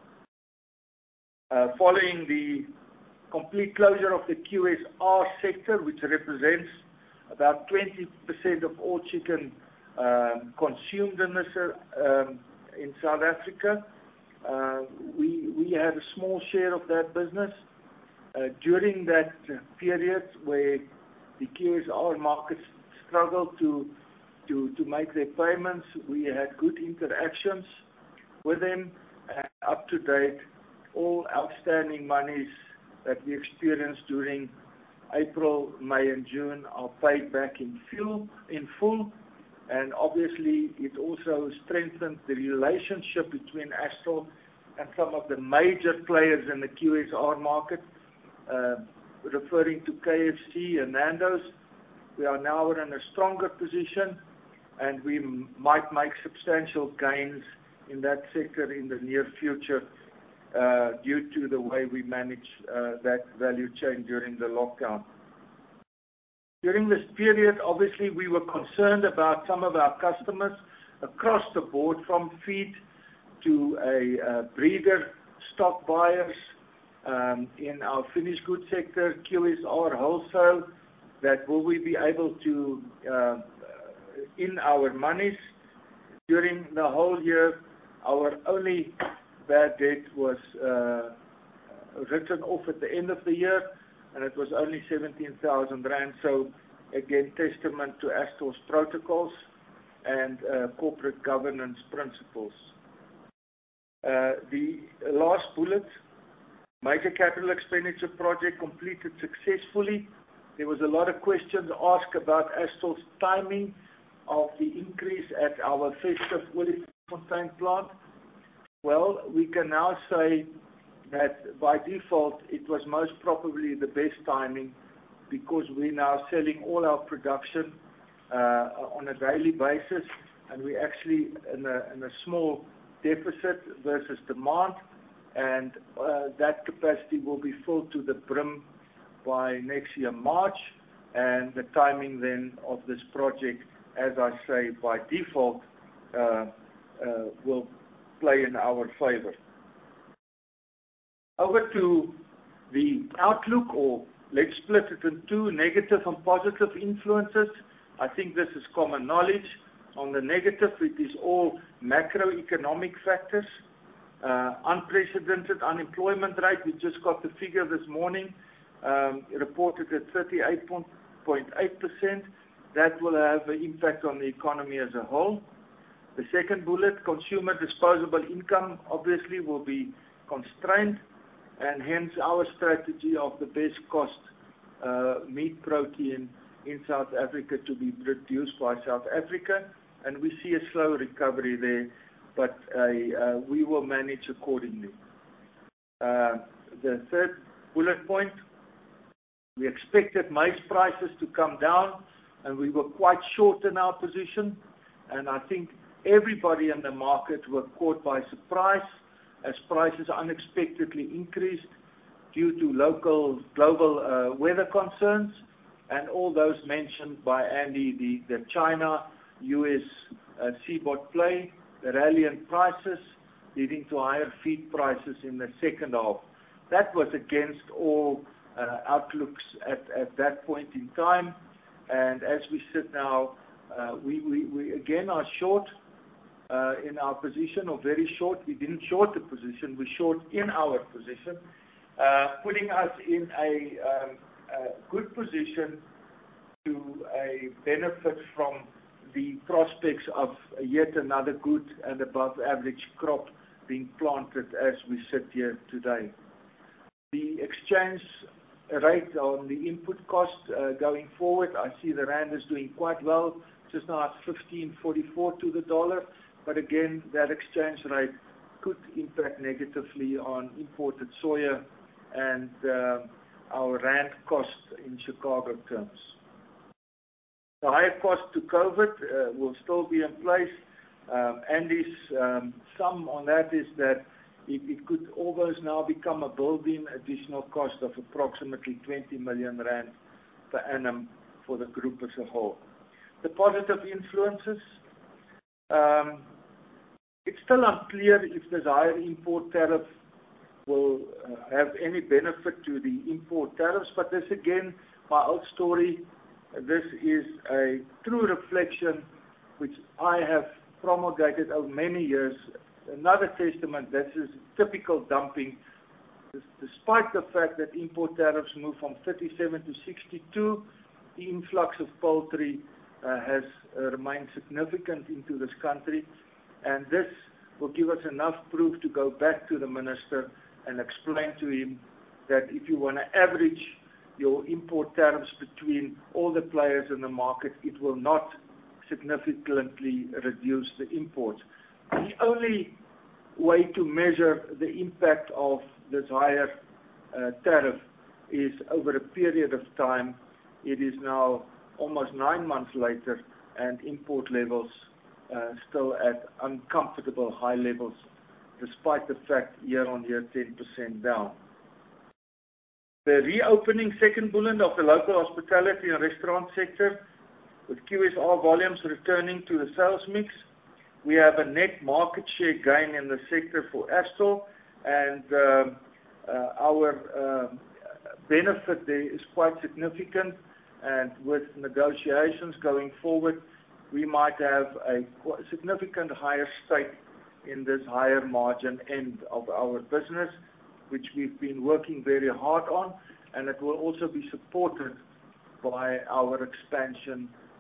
S3: Uh, following the complete closure of the Q S R sector, which represents about twenty percent of all chicken um, consumed in, this, um, in South Africa, uh, we, we had a small share of that business. Uh, during that period where the Q S R markets struggled to, to, to make their payments, we had good interactions with them, and up to date, all outstanding monies that we experienced during April, May and June are paid back in full, in full, and obviously it also strengthened the relationship between Astral and some of the major players in the Q S R market, uh, referring to K F C and Nando's. We are now in a stronger position, and we m- might make substantial gains in that sector in the near future uh, due to the way we manage uh, that value chain during the lockdown. During this period, obviously, we were concerned about some of our customers across the board, from feed to a uh, breeder, stock buyers um, in our finished goods sector, Q S R wholesale, that will we be able to, uh, in our monies during the whole year, our only bad debt was uh, written off at the end of the year, and it was only seventeen thousand rand. So again, testament to Astral's protocols. and uh, corporate governance principles. Uh, the last bullet, major capital expenditure project completed successfully. There was a lot of questions asked about Astral's timing of the increase at our Festive Olifantsfontein plant. Well, we can now say that by default it was most probably the best timing, because we're now selling all our production uh, on a daily basis, and we're actually in a, in a small deficit versus demand, and uh, that capacity will be filled to the brim by next year March, and the timing then of this project, as I say, by default uh, uh, will play in our favor. Over to the outlook, or let's split it in two, negative and positive influences. I think this is common knowledge. On the negative, it is all macroeconomic factors. Uh, unprecedented unemployment rate, we just got the figure this morning, um, reported at thirty-eight point eight percent. That will have an impact on the economy as a whole. The second bullet, consumer disposable income, obviously will be constrained, and hence our strategy of the best cost uh, meat protein in South Africa to be produced by South Africa, and we see a slow recovery there, but uh, uh, we will manage accordingly. Uh, the third bullet point, we expected maize prices to come down, and we were quite short in our position, and I think everybody in the market were caught by surprise as prices unexpectedly increased due to local global uh, weather concerns, and all those mentioned by Andy, the, the China U S uh, C B O T play, the rally in prices leading to higher feed prices in the second half. That was against all uh, outlooks at, at that point in time, and as we sit now, uh, we, we, we again are short uh, in our position, or very short. We didn't short the position, we short in our position, uh, putting us in a, um, a good position to a benefit from the prospects of yet another good and above average crop being planted as we sit here today. The exchange rate on the input cost uh, going forward, I see the rand is doing quite well, just now at fifteen forty-four to the dollar, but again, that exchange rate could impact negatively on imported soya and uh, our rand cost in Chicago terms. The higher cost to COVID uh, will still be in place. Um, Andy's um, sum on that is that it, it could almost now become a building additional cost of approximately twenty million rand per annum for the group as a whole. The positive influences, um, it's still unclear if this higher import tariff will uh, have any benefit to the import tariffs, but this again, my old story, this is a true reflection which I have promulgated over many years. Another testament, this is typical dumping. Despite the fact that import tariffs move from thirty-seven to sixty-two, the influx of poultry uh, has uh, remained significant into this country, and this will give us enough proof to go back to the minister and explain to him that if you want to average your import tariffs between all the players in the market, it will not significantly reduce the imports. The only way to measure the impact of this higher uh, tariff is over a period of time. It is now almost nine months later, and import levels uh, still at uncomfortable high levels, despite the fact year on year ten percent down. The reopening second bullet of the local hospitality and restaurant sector, with Q S R volumes returning to the sales mix, we have a net market share gain in the sector for Astral, and uh, uh, our uh, benefit there is quite significant, and with negotiations going forward, we might have a significant higher stake in this higher margin end of our business, which we've been working very hard on, and it will also be supported by our expansion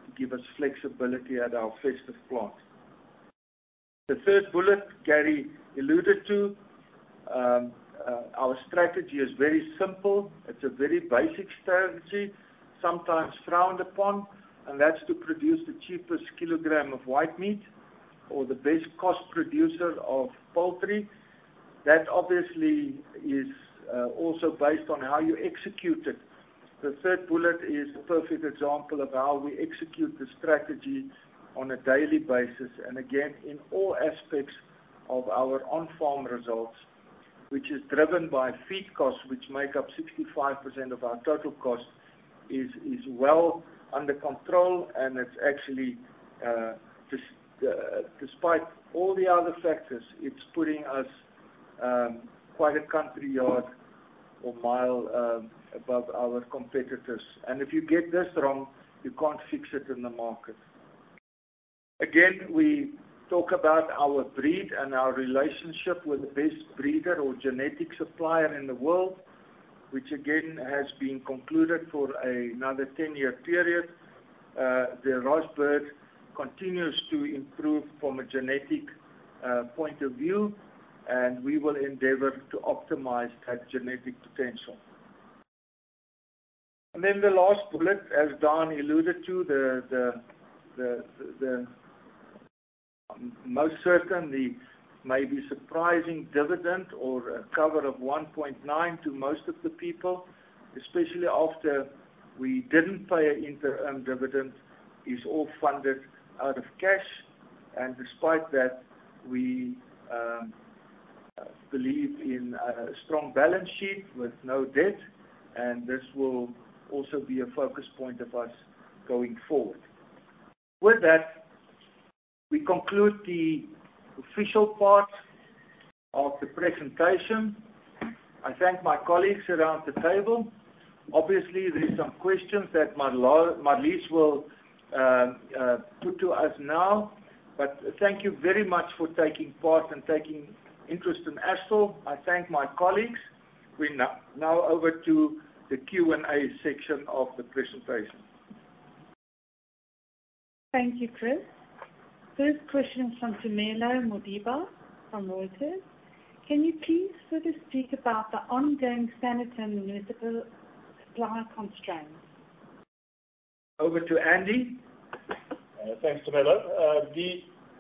S3: to give us flexibility at our Festive plant. The third bullet Gary alluded to, um, uh, our strategy is very simple. It's a very basic strategy, sometimes frowned upon, and that's to produce the cheapest kilogram of white meat or the best cost producer of poultry. That obviously is uh, also based on how you execute it. The third bullet is a perfect example of how we execute the strategy on a daily basis, and again, in all aspects of our on-farm results, which is driven by feed costs, which make up sixty-five percent of our total cost, is, is well under control, and it's actually, uh, dis, uh, despite all the other factors, it's putting us um, quite a country yard or mile um, above our competitors. And if you get this wrong, you can't fix it in the market. Again, we talk about our breed and our relationship with the best breeder or genetic supplier in the world, which again has been concluded for another ten-year period. Uh, the Rosberg continues to improve from a genetic uh, point of view, and we will endeavor to optimize that genetic potential. And then the last bullet, as Don alluded to, the the the, the, the most certainly maybe surprising dividend or a cover of one point nine to most of the people, especially after we didn't pay an interim dividend, is all funded out of cash. And despite that, we um, believe in a strong balance sheet with no debt, and this will also be a focus point of us going forward. With that, we conclude the official part of the presentation. I thank my colleagues around the table. Obviously, there's some questions that Marlies will uh, uh, put to us now, but thank you very much for taking part and taking interest in Astral. I thank my colleagues. We're now, now over to the Q and A section of the presentation.
S2: Thank you, Chris. First question is from Tumelo Modiba from Reuters. Can you please further speak about the ongoing sanitary and municipal supply constraints?
S3: Over to Andy.
S5: Uh, thanks, Tumelo. Uh, the,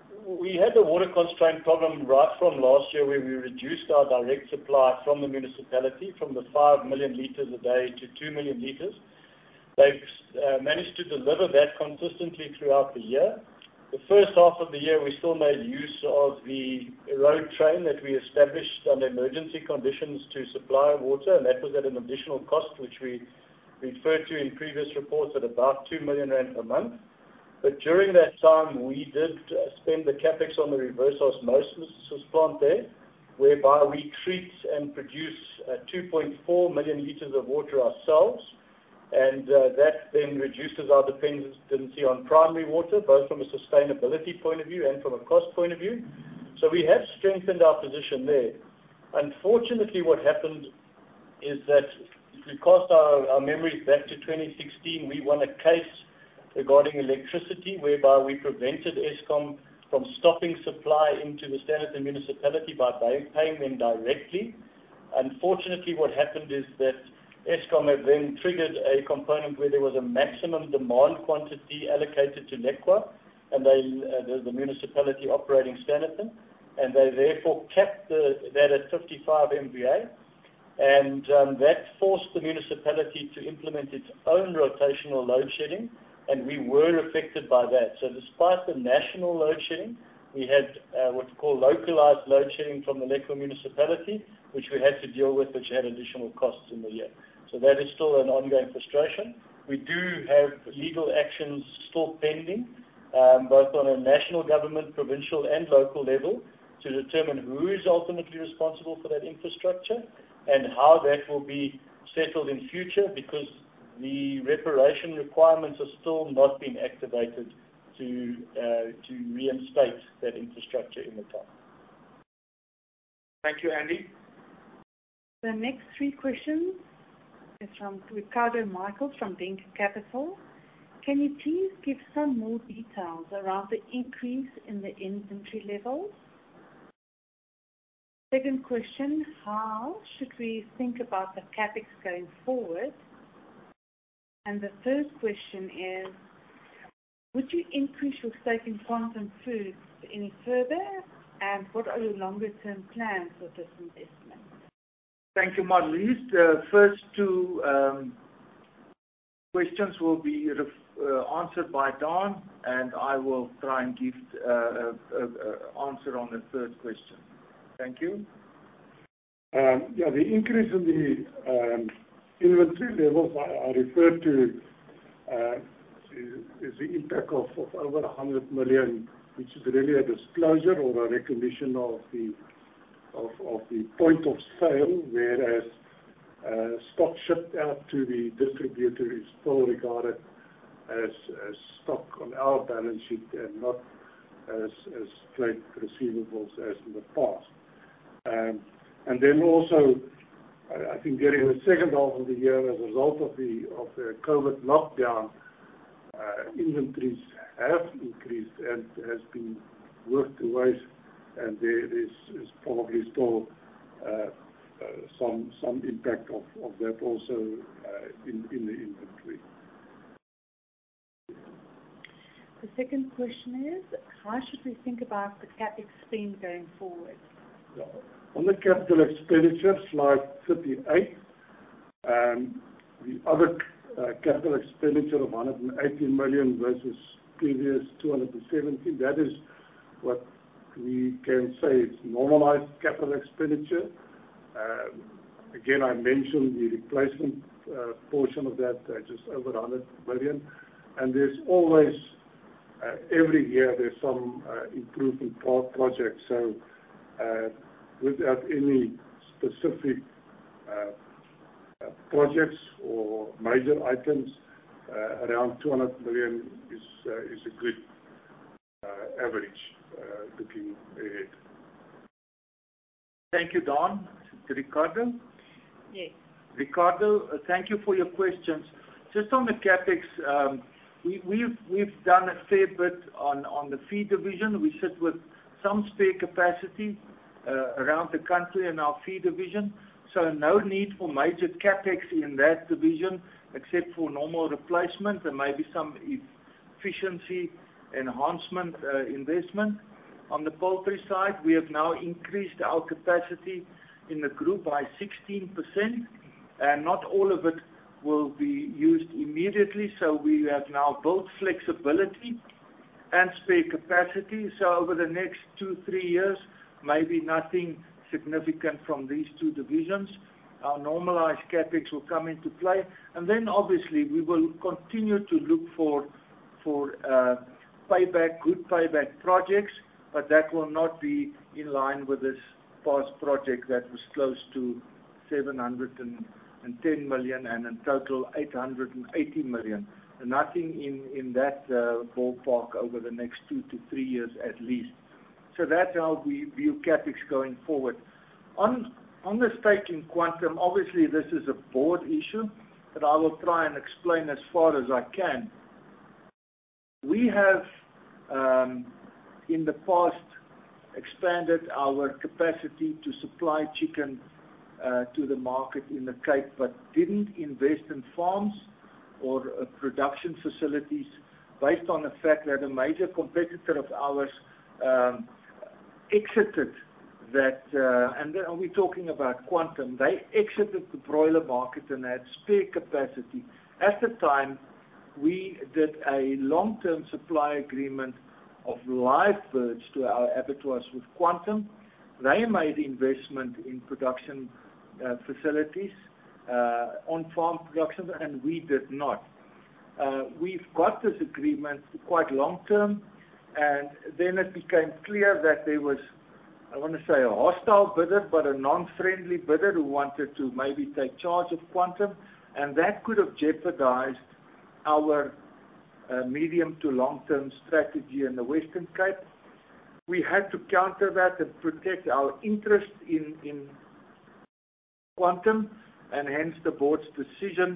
S5: we had the water constraint problem right from last year, where we reduced our direct supply from the municipality from the five million litres a day to two million litres. They've uh, managed to deliver that consistently throughout the year. The first half of the year, we still made use of the road train that we established under emergency conditions to supply water, and that was at an additional cost, which we referred to in previous reports at about two million rand per month. But during that time, we did uh, spend the capex on the reverse osmosis plant there, whereby we treat and produce uh, two point four million litres of water ourselves. And uh, that then reduces our dependency on primary water, both from a sustainability point of view and from a cost point of view. So we have strengthened our position there. Unfortunately, what happened is that if we cast our, our memories back to twenty sixteen, we won a case regarding electricity, whereby we prevented Eskom from stopping supply into the Standerton municipality by paying them directly. Unfortunately, what happened is that Eskom had then triggered a component where there was a maximum demand quantity allocated to Lekwa, and they, uh, the, the municipality operating Standerton, and they therefore capped the, that at fifty-five M V A, and um, that forced the municipality to implement its own rotational load shedding, and we were affected by that. So despite the national load shedding, we had uh, what's called localized load shedding from the Lekwa municipality, which we had to deal with, which had additional costs in the year. So that is still an ongoing frustration. We do have legal actions still pending, um, both on a national government, provincial and local level, to determine who is ultimately responsible for that infrastructure and how that will be settled in future, because the reparation requirements are still not being activated to uh, to reinstate that infrastructure in the town.
S3: Thank you, Andy.
S2: The next three questions is from Ricardo Michaels from Denk Capital. Can you please give some more details around the increase in the inventory levels? Second question, how should we think about the CapEx going forward? And the third question is, would you increase your stake in Quantum Foods any further? And what are your longer-term plans for this investment?
S3: Thank you, Marlies. The first two um, questions will be uh, answered by Don, and I will try and give an uh, uh, uh, answer on the third question. Thank you.
S7: Um, yeah, the increase in the um, inventory levels I, I referred to uh, is, is the impact of, of over one hundred million, which is really a disclosure or a recognition of the of, of the point of sale, whereas uh, stock shipped out to the distributor is still regarded as, as stock on our balance sheet and not as, as trade receivables as in the past. Um, and then also, I think during the second half of the year, as a result of the of the COVID lockdown, uh, inventories have increased and has been worked away, and there is, is probably still uh, uh, some some impact of, of that also uh, in, in the inventory.
S2: The second question is, how should we think about the CapEx spend going forward?
S7: Yeah. On the capital expenditure, slide thirty-eight, um, the other uh, capital expenditure of one hundred eighty million versus previous two hundred seventy, that is what we can say is normalized capital expenditure. Um, again, I mentioned the replacement uh, portion of that, uh, just over one hundred million, and there's always, uh, every year, there's some uh, improvement pro projects. So, uh, without any specific uh, uh, projects or major items, uh, around two hundred million is uh, is a good uh, average uh, looking ahead.
S3: Thank you, Don. Ricardo?
S2: Yes.
S3: Ricardo, uh, thank you for your questions. Just on the CapEx, um, we, we've we've done a fair bit on on the feed division. We sit with some spare capacity Uh, around the country in our feed division, so no need for major capex in that division except for normal replacement and maybe some efficiency enhancement uh, investment. On the poultry side, we have now increased our capacity in the group by sixteen percent, and not all of it will be used immediately, so we have now built flexibility and spare capacity. So over the next two, three years, maybe nothing significant from these two divisions. Our normalized capex will come into play, and then obviously we will continue to look for for uh, payback, good payback projects, but that will not be in line with this past project that was close to seven hundred ten million and in total eight hundred eighty million. And nothing in in that uh, ballpark over the next two to three years at least. So that's how we view CapEx going forward. On on the stake in Quantum, obviously this is a board issue, but I will try and explain as far as I can. We have, um, in the past, expanded our capacity to supply chicken uh, to the market in the Cape, but didn't invest in farms or uh, production facilities based on the fact that a major competitor of ours um, exited that, uh, and then we're talking about Quantum. They exited the broiler market and had spare capacity. At the time, we did a long-term supply agreement of live birds to our abattoirs with Quantum. They made investment in production uh, facilities, uh, on-farm production, and we did not. Uh, we've got this agreement quite long-term, and then it became clear that there was, I want to say, a hostile bidder, but a non-friendly bidder who wanted to maybe take charge of Quantum, and that could have jeopardized our uh, medium to long-term strategy in the Western Cape. We had to counter that and protect our interest in, in Quantum, and hence the board's decision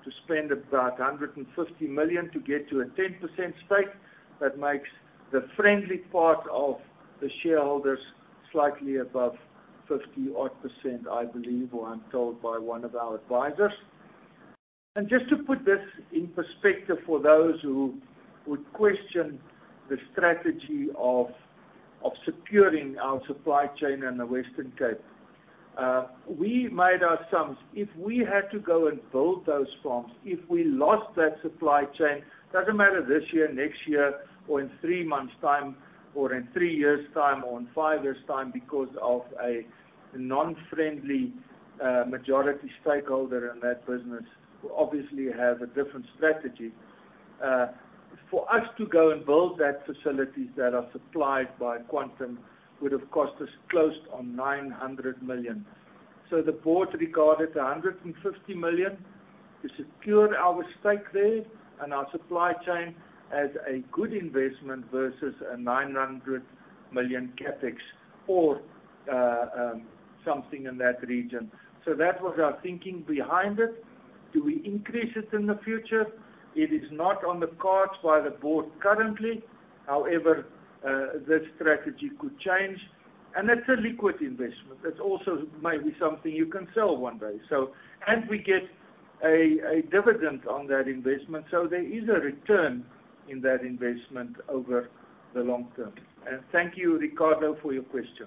S3: to spend about one hundred fifty million to get to a ten percent stake. That makes the friendly part of the shareholders slightly above fifty odd percent, I believe, or I'm told by one of our advisors. And just to put this in perspective for those who would question the strategy of, of securing our supply chain in the Western Cape, uh, we made our sums. If we had to go and build those farms, if we lost that supply chain, doesn't matter this year, next year, or in three months' time, or in three years' time, or in five years' time, because of a non-friendly uh, majority stakeholder in that business, who obviously have a different strategy. Uh, for us to go and build that facilities that are supplied by Quantum would have cost us close on nine hundred million. So the board regarded one hundred fifty million to secure our stake there and our supply chain as a good investment versus a nine hundred million capex or uh, um, something in that region. So that was our thinking behind it. Do we increase it in the future? It is not on the cards by the board currently. However, uh, this strategy could change. And it's a liquid investment. It's also maybe something you can sell one day. So, and we get a, a dividend on that investment. So there is a return in that investment over the long term. And thank you, Ricardo, for your questions.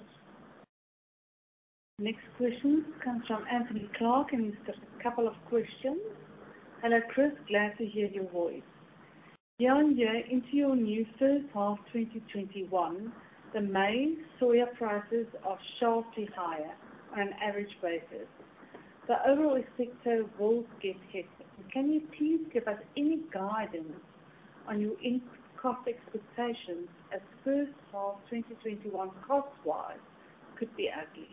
S2: Next question comes from Anthony Clark, and he's got a couple of questions. Hello, Chris. Glad to hear your voice. Year on year, into your new first half twenty twenty-one, the maize soya prices are sharply higher on an average basis. The overall sector will get hit. Can you please give us any guidance on your input cost expectations as first half twenty twenty-one cost-wise could be ugly?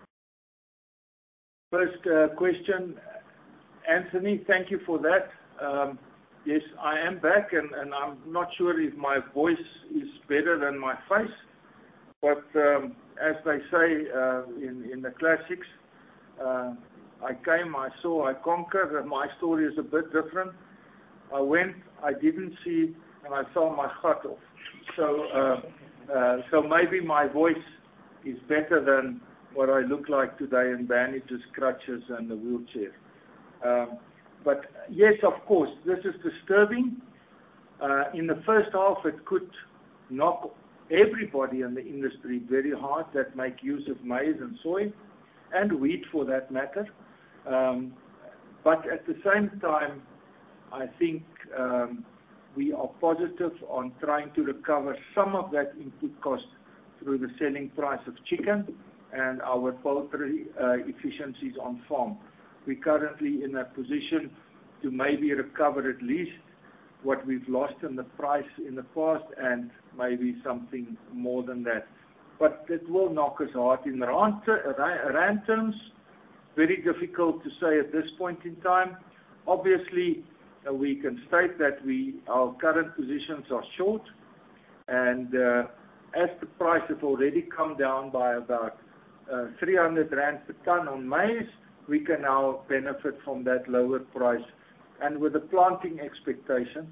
S3: First uh, question, Anthony, thank you for that. Um, yes, I am back, and, and I'm not sure if my voice is better than my face, but um, as they say uh, in, in the classics, uh, I came, I saw, I conquered, and my story is a bit different. I went, I didn't see, and I saw my cut off. So, uh, uh, so maybe my voice is better than what I look like today in bandages, crutches, and a wheelchair. Um, but yes, of course, this is disturbing. Uh, in the first half, it could knock everybody in the industry very hard that make use of maize and soy, and wheat for that matter. Um, but at the same time, I think um, we are positive on trying to recover some of that input cost through the selling price of chicken and our poultry uh, efficiencies on farm. We're currently in a position to maybe recover at least what we've lost in the price in the past and maybe something more than that. But it will knock us hard in rand, rand terms. Very difficult to say at this point in time. Obviously, uh, we can state that we our current positions are short, and uh, as the price has already come down by about uh, three hundred rand per ton on maize, we can now benefit from that lower price. And with the planting expectations,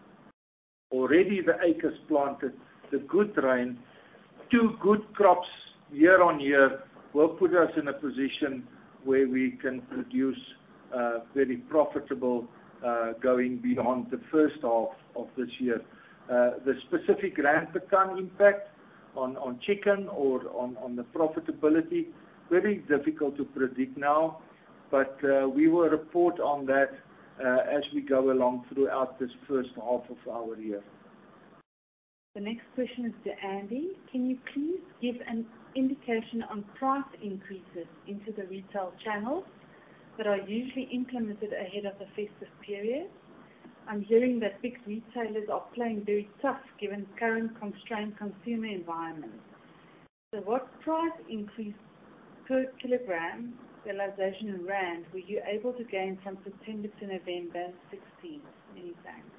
S3: already the acres planted, the good rain, two good crops year on year will put us in a position where we can produce uh, very profitable uh, going beyond the first half of this year. Uh, the specific rand per ton impact on, on chicken or on, on the profitability, very difficult to predict now, but uh, we will report on that uh, as we go along throughout this first half of our year.
S2: The next question is to Andy. Can you please give an indication on price increases into the retail channels that are usually implemented ahead of the festive period? I'm hearing that big retailers are playing very tough given current constrained consumer environment. So what price increase per kilogram realization in rand were you able to gain from September to November sixteenth? Many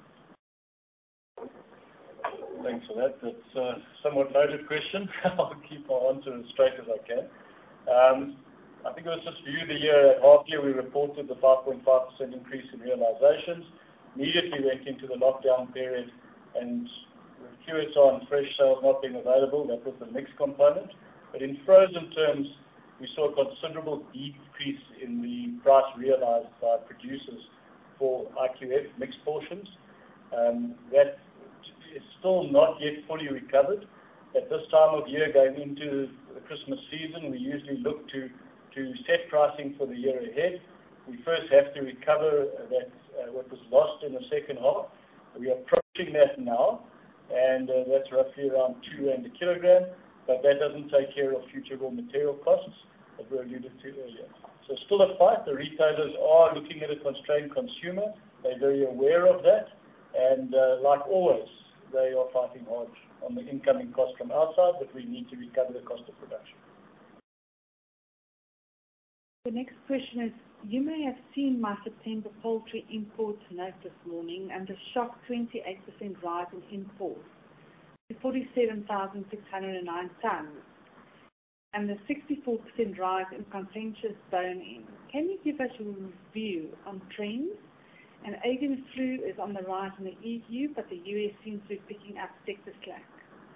S2: thanks.
S5: Thanks for that. That's a somewhat loaded question. I'll keep my answer as straight as I can. Um, I think it was just view the year at half year, we reported the five point five percent increase in realizations. Immediately went into the lockdown period, and with Q S R and fresh sales not being available, that was the mixed component. But in frozen terms, we saw a considerable decrease in the price realized by producers for I Q F mixed portions. Um, that is still not yet fully recovered. At this time of year, going into the Christmas season, we usually look to, to set pricing for the year ahead. We first have to recover that uh, what was lost in the second half. We are approaching that now, and uh, that's roughly around two rand a kilogram, but that doesn't take care of future raw material costs, as we alluded to earlier. So still a fight. The retailers are looking at a constrained consumer. They're very aware of that, and uh, like always, they are fighting hard on the incoming cost from outside, but we need to recover the cost of production.
S2: The next question is, you may have seen my September poultry imports note this morning and the shock twenty-eight percent rise in imports to forty-seven thousand six hundred nine tonnes and the sixty-four percent rise in contentious bone-in. Can you give us your view on trends? And avian flu is on the rise in the E U, but the U S seems to be picking up sector slack.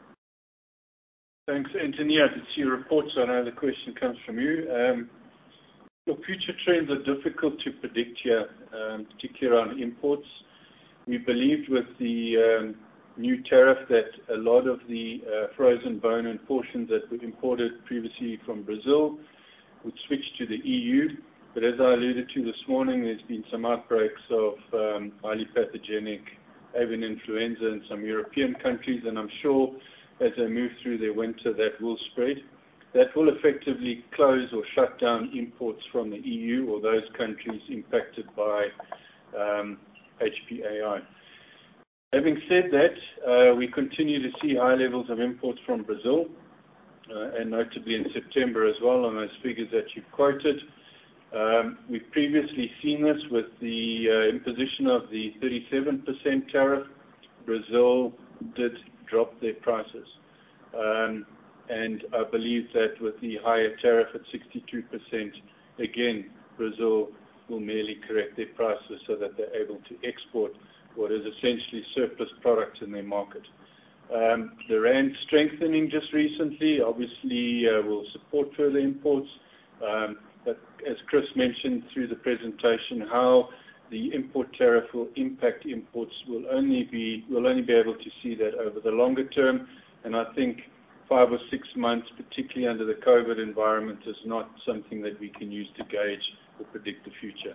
S6: Thanks, Anthony. I did see your report, so I know the question comes from you. Um, look, future trends are difficult to predict here, um, particularly around imports. We believed with the um, new tariff that a lot of the uh, frozen bone-in portions that were imported previously from Brazil would switch to the E U. But as I alluded to this morning, there's been some outbreaks of um, highly pathogenic avian influenza in some European countries, and I'm sure as they move through their winter that will spread. That will effectively close or shut down imports from the E U or those countries impacted by um, H P A I. Having said that, uh, we continue to see high levels of imports from Brazil, uh, and notably in September as well on those figures that you've quoted. Um, we've previously seen this with the uh, imposition of the thirty-seven percent tariff. Brazil did drop their prices. Um, and I believe that with the higher tariff at sixty-two percent, again, Brazil will merely correct their prices so that they're able to export what is essentially surplus products in their market. Um, the rand strengthening just recently obviously uh, will support further imports. Um, But as Chris mentioned through the presentation, how the import tariff will impact imports will only be we'll only be able to see that over the longer term. And I think five or six months, particularly under the COVID environment, is not something that we can use to gauge or predict the future.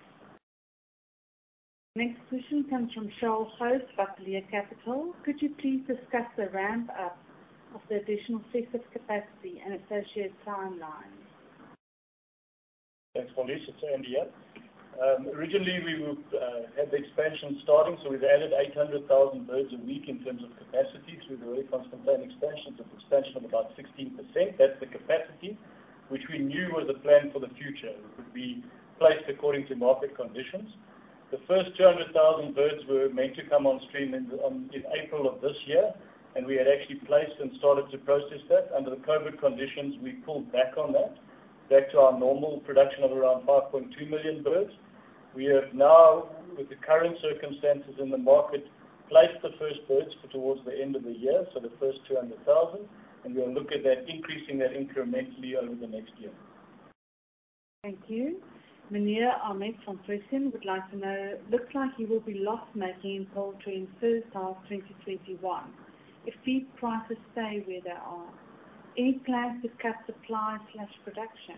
S2: Next question comes from Charles Host, Bateleur Capital. Could you please discuss the ramp up of the additional festive capacity and associated timelines?
S5: Thanks, Marlies. It's Andy here. Um, originally, we would, uh, had the expansion starting, so we've added eight hundred thousand birds a week in terms of capacity through the Rooifontein expansion. It's an expansion of about sixteen percent. That's the capacity, which we knew was a plan for the future. It would be placed according to market conditions. The first two hundred thousand birds were meant to come on stream in, on, in April of this year, and we had actually placed and started to process that. Under the COVID conditions, we pulled back on that, back to our normal production of around five point two million birds. We have now, with the current circumstances in the market, placed the first birds for towards the end of the year, so the first two hundred thousand, and we'll look at that, increasing that incrementally over the next year.
S2: Thank you. Meneer Ahmed from Preston would like to know, looks like you will be loss-making in poultry in first half twenty twenty-one if feed prices stay where they are. Any plans to cut supply slash production?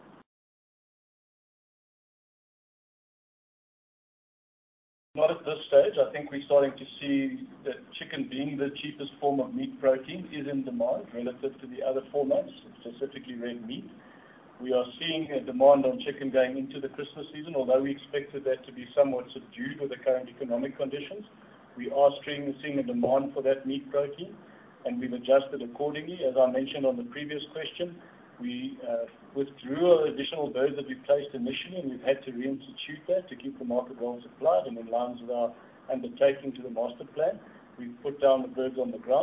S5: Not at this stage. I think we're starting to see that chicken, being the cheapest form of meat protein, is in demand relative to the other formats, specifically red meat. We are seeing a demand on chicken going into the Christmas season, although we expected that to be somewhat subdued with the current economic conditions. We are seeing, seeing a demand for that meat protein, and we've adjusted accordingly. As I mentioned on the previous question, we uh, withdrew additional birds that we placed initially, and we've had to reinstitute that to keep the market well supplied and in line with our undertaking to the master plan. We've put down the birds on the ground.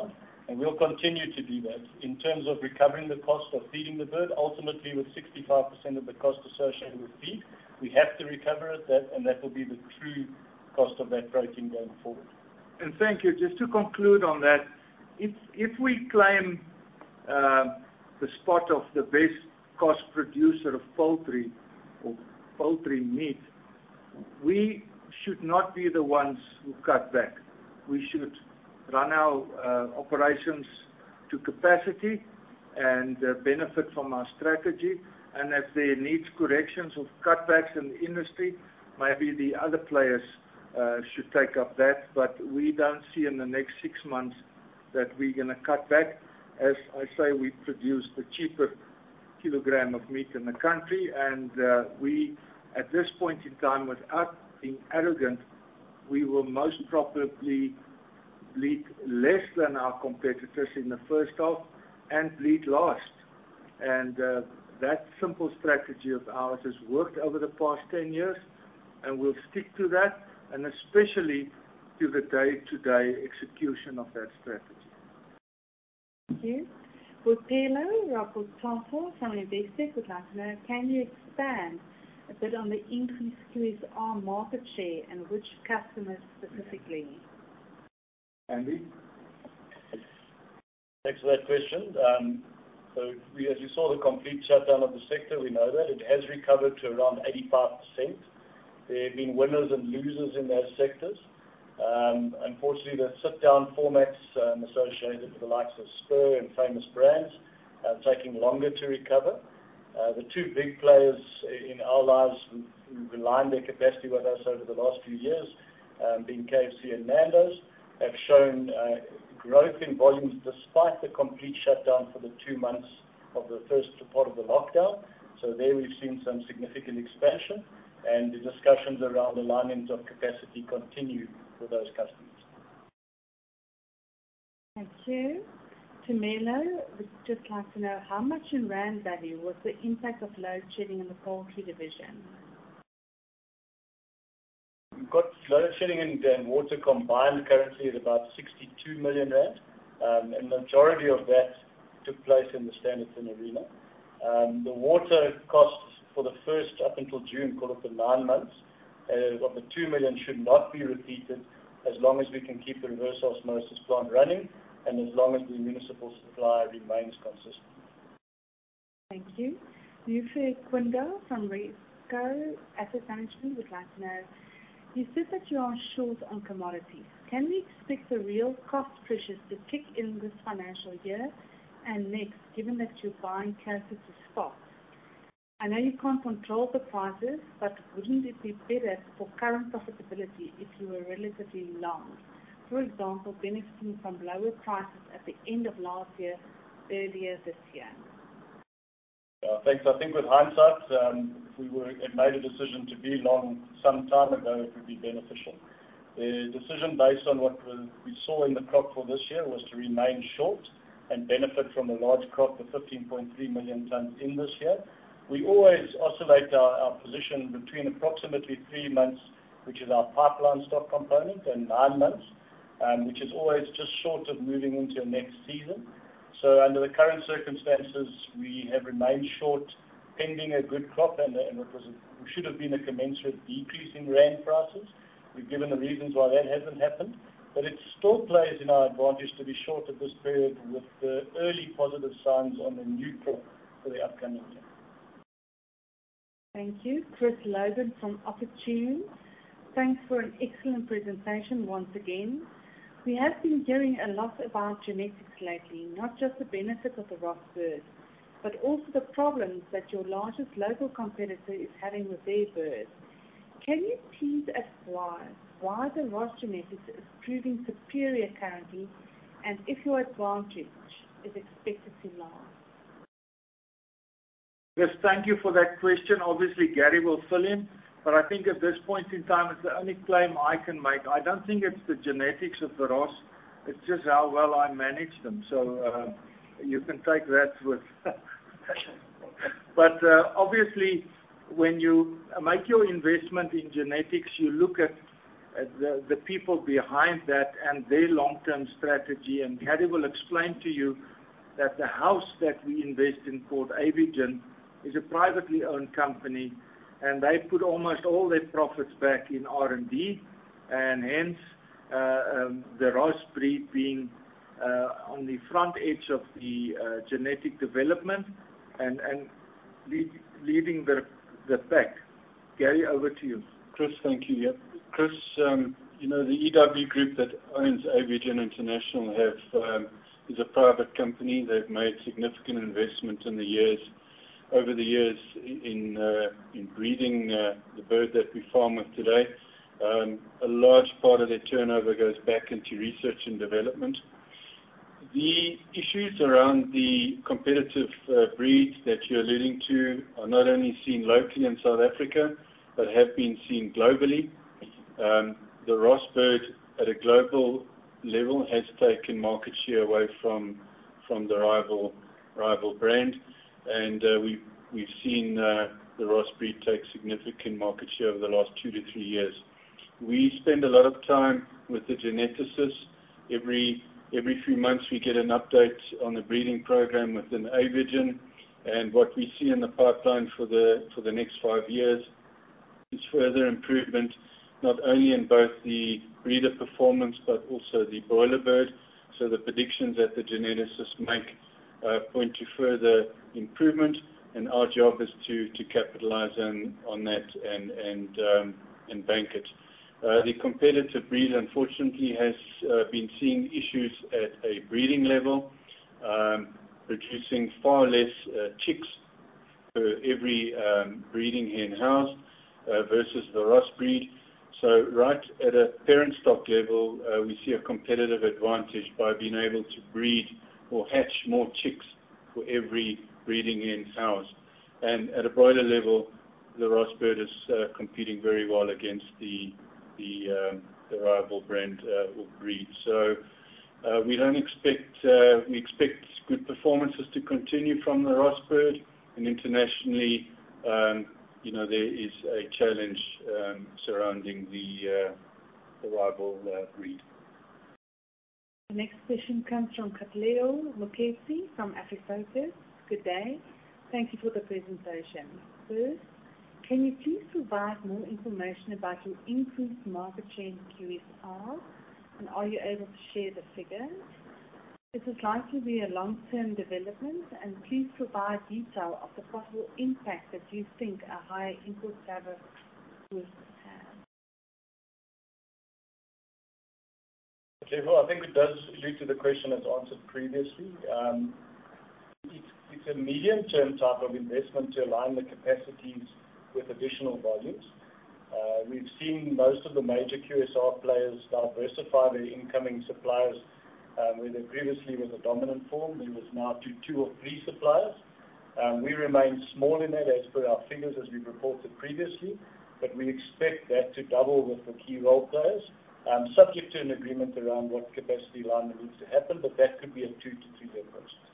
S5: And we'll continue to do that. In terms of recovering the cost of feeding the bird, ultimately with sixty-five percent of the cost associated with feed, we have to recover it, that, and that will be the true cost of that protein going forward.
S3: And thank you. Just to conclude on that, if, if we claim uh, the spot of the best cost producer of poultry or poultry meat, we should not be the ones who cut back. We should run our uh, operations to capacity and uh, benefit from our strategy. And if there needs corrections of cutbacks in the industry, maybe the other players uh, should take up that. But we don't see in the next six months that we're going to cut back. As I say, we produce the cheaper kilogram of meat in the country, and uh, we, at this point in time, without being arrogant, we will most probably bleed less than our competitors in the first half and bleed last. And uh, that simple strategy of ours has worked over the past ten years, and we'll stick to that, and especially to the day-to-day execution of that strategy.
S2: Thank you. Boipelo Rapotafo from Investec would like to know, can you expand a bit on the increased Q S R market share and which customers specifically?
S3: Andy?
S5: Thanks for that question. Um, so we, as you saw the complete shutdown of the sector, we know that. It has recovered to around eighty-five percent. There have been winners and losers in those sectors. Um, unfortunately, the sit-down formats um, associated with the likes of Spur and Famous Brands are taking longer to recover. Uh, the two big players in our lives who've aligned their capacity with us over the last few years, um, being K F C and Nando's, have shown uh, growth in volumes despite the complete shutdown for the two months of the first part of the lockdown. So there we've seen some significant expansion, and the discussions around alignment of capacity continue with those customers.
S2: Thank you. Tumelo would just like to know how much in rand value was the impact of load shedding in the poultry division?
S5: We've got load shedding and, and water combined currently at about sixty-two million rand, um, and the majority of that took place in the Standerton arena. Um, the water costs for the first up until June, call it the nine months, uh, of the two million should not be repeated as long as we can keep the reverse osmosis plant running and as long as the municipal supply remains consistent.
S2: Thank you. Yufe Kunda from Risco Asset Management would like to know, you said that you are short on commodities. Can we expect the real cost pressures to kick in this financial year and next, given that you're buying closer to spot? I know you can't control the prices, but wouldn't it be better for current profitability if you were relatively long? For example, benefiting from lower prices at the end of last year, earlier this year.
S5: Uh, thanks. I think with hindsight, um, if we were had made a decision to be long some time ago, it would be beneficial. The decision based on what we saw in the crop for this year was to remain short and benefit from a large crop of fifteen point three million tonnes in this year. We always oscillate our, our position between approximately three months, which is our pipeline stock component, and nine months, um, which is always just short of moving into a next season. So under the current circumstances, we have remained short pending a good crop, and, and it was a, it should have been a commensurate decrease in rand prices. We've given the reasons why that hasn't happened, but it still plays in our advantage to be short at this period with the early positive signs on the new crop for the upcoming year.
S2: Thank you. Chris Logan from Opportune. Thanks for an excellent presentation once again. We have been hearing a lot about genetics lately, not just the benefits of the Ross birds, but also the problems that your largest local competitor is having with their birds. Can you please advise why the Ross genetics is proving superior currently, and if your advantage is expected to last?
S3: Yes, thank you for that question. Obviously, Gary will fill in, but I think at this point in time, it's the only claim I can make. I don't think it's the genetics of the Ross. It's just how well I manage them. So uh, you can take that with... but uh, obviously, when you make your investment in genetics, you look at the, the people behind that and their long-term strategy. And Gary will explain to you that the house that we invest in called Avigen is a privately owned company, and they put almost all their profits back in R and D, and hence uh, um, the Ross breed being uh, on the front edge of the uh, genetic development and, and lead, leading the, the pack. Gary, over to you.
S6: Chris, thank you. Yep. Chris, um, you know, the E W Group that owns Avigen International have um, is a private company. They've made significant investment in the years, over the years in uh, in breeding uh, the bird that we farm with today. Um, a large part of their turnover goes back into research and development. The issues around the competitive uh, breeds that you're alluding to are not only seen locally in South Africa, but have been seen globally. Um, the Ross bird at a global level has taken market share away from from the rival rival brand, and uh, we've we've seen uh, the Ross breed take significant market share over the last two to three years. We spend a lot of time with the geneticists. Every every few months we get an update on the breeding program within Avigen, and what we see in the pipeline for the for the next five years is further improvement, not only in both the breeder performance but also the broiler bird. So the predictions that the geneticists make uh, point to further improvement, and our job is to to capitalize on on that and and um, and bank it. Uh, the competitive breed, unfortunately, has uh, been seeing issues at a breeding level, um, producing far less uh, chicks per every um, breeding hen housed uh, versus the Ross breed. So right at a parent stock level, uh, we see a competitive advantage by being able to breed or hatch more chicks for every breeding hen housed. And at a broiler level, the Ross bird is uh, competing very well against the the, um, the rival brand uh, or breed. So uh, we don't expect, uh, we expect good performances to continue from the Ross bird, and internationally, um, you know, there is a challenge um, surrounding the, uh, the rival uh, breed.
S2: The next question comes from Katleo Mukesi from AfriFocus. Good day. Thank you for the presentation. First, can you please provide more information about your increased market share in Q S R, and are you able to share the figures? This is likely to be a long-term development, and please provide detail of the possible impact that you think a higher import tariff would have.
S8: Okay, well, I think it does allude to the question as answered previously. Um, it's, it's a medium-term type of investment to align the capacities with additional volumes. Uh, we've seen most of the major Q S R players diversify their incoming suppliers, um, where they previously was a dominant form. There was now to two or three suppliers. Um, we remain small in that as per our figures as we've reported previously, but we expect that to double with the key role players, um, subject to an agreement around what capacity alignment needs to happen, but that could be a two to three year process.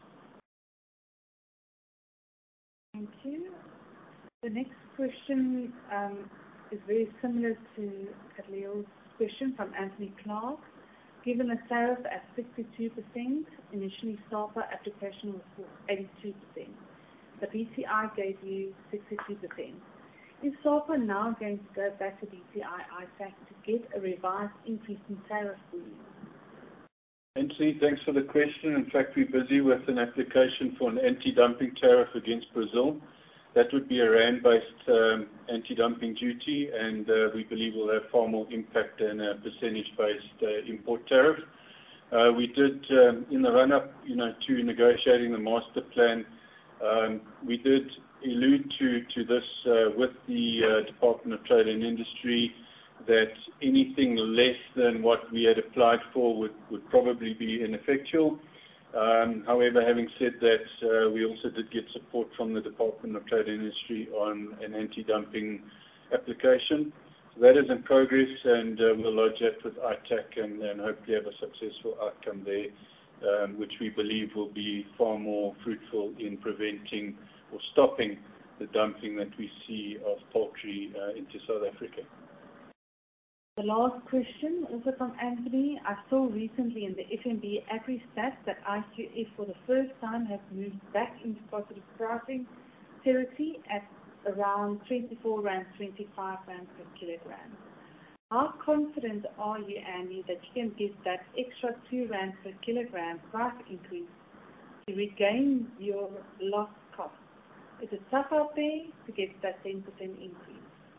S2: Thank you. The next question um, is very similar to Katleo's question from Anthony Clark. Given a tariff at sixty-two percent, initially SAPA application was for eighty-two percent. The B C I gave you sixty-two percent. Is SAPA now going to go back to B C I I FAC to get a revised increase in tariff for you?
S6: Anthony, thanks for the question. In fact, we're busy with an application for an anti-dumping tariff against Brazil. That would be a rand-based um, anti-dumping duty, and uh, we believe will have far more impact than a percentage-based uh, import tariff. Uh, we did, um, in the run-up, you know, to negotiating the master plan, um, we did allude to to this uh, with the uh, Department of Trade and Industry, that anything less than what we had applied for would, would probably be ineffectual. Um, however, having said that, uh, we also did get support from the Department of Trade and Industry on an anti-dumping application. So that is in progress, and uh, we'll lodge that with I TAC and, and hopefully have a successful outcome there, um, which we believe will be far more fruitful in preventing or stopping the dumping that we see of poultry uh, into South Africa.
S2: The last question, also from Anthony. I saw recently in the F N B Agri Stats that I Q F for the first time has moved back into positive pricing territory at around twenty-four rand, twenty-five rand per kilogram. How confident are you, Andy, that you can get that extra two rand per kilogram price increase to regain your lost cost? Is it tough out there to get that ten percent increase?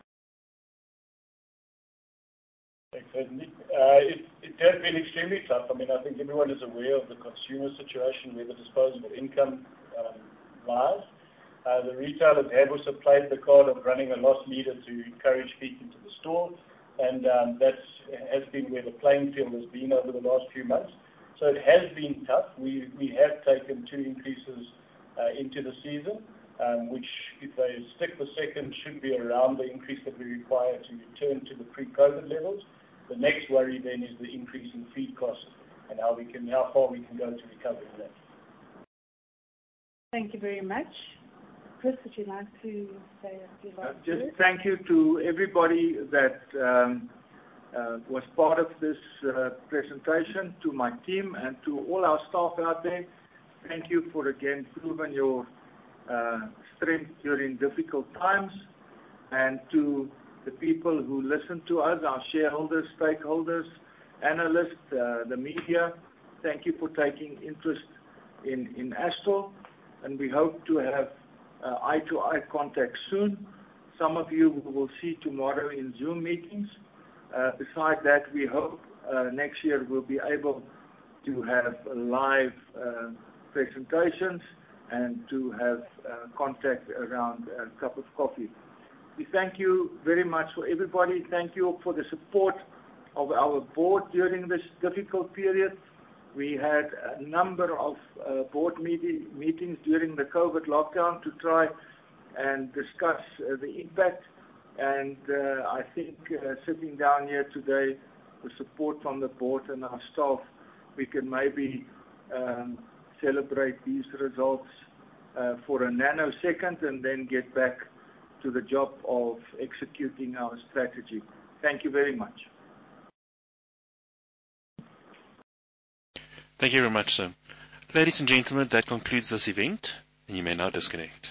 S8: Thanks, Andy. Uh, it, it has been extremely tough. I mean, I think everyone is aware of the consumer situation where the disposable income um, lies. Uh, the retailers have also played the card of running a loss leader to encourage people into the store, and um, that has been where the playing field has been over the last few months. So it has been tough. We we have taken two increases uh, into the season, um, which, if they stick the second, should be around the increase that we require to return to the pre-COVID levels. The next worry then is the increase in feed costs and how we can, how far we can go to recover that.
S2: Thank you very much. Chris, would you like to say a few words?
S3: Uh, just thank you to everybody that um, uh, was part of this uh, presentation, to my team and to all our staff out there. Thank you for again proving your uh, strength during difficult times, and to the people who listen to us, our shareholders, stakeholders, analysts, uh, the media. Thank you for taking interest in, in Astral, and we hope to have uh, eye-to-eye contact soon. Some of you we will see tomorrow in Zoom meetings. Uh, besides that, we hope uh, next year we'll be able to have live uh, presentations and to have uh, contact around a cup of coffee. We thank you very much for everybody. Thank you for the support of our board during this difficult period. We had a number of uh, board meeting, meetings during the COVID lockdown to try and discuss uh, the impact. And uh, I think uh, sitting down here today, the support from the board and our staff, we can maybe um, celebrate these results uh, for a nanosecond and then get back to the job of executing our strategy. Thank you very much.
S1: Thank you very much, sir. Ladies and gentlemen, that concludes this event, and you may now disconnect.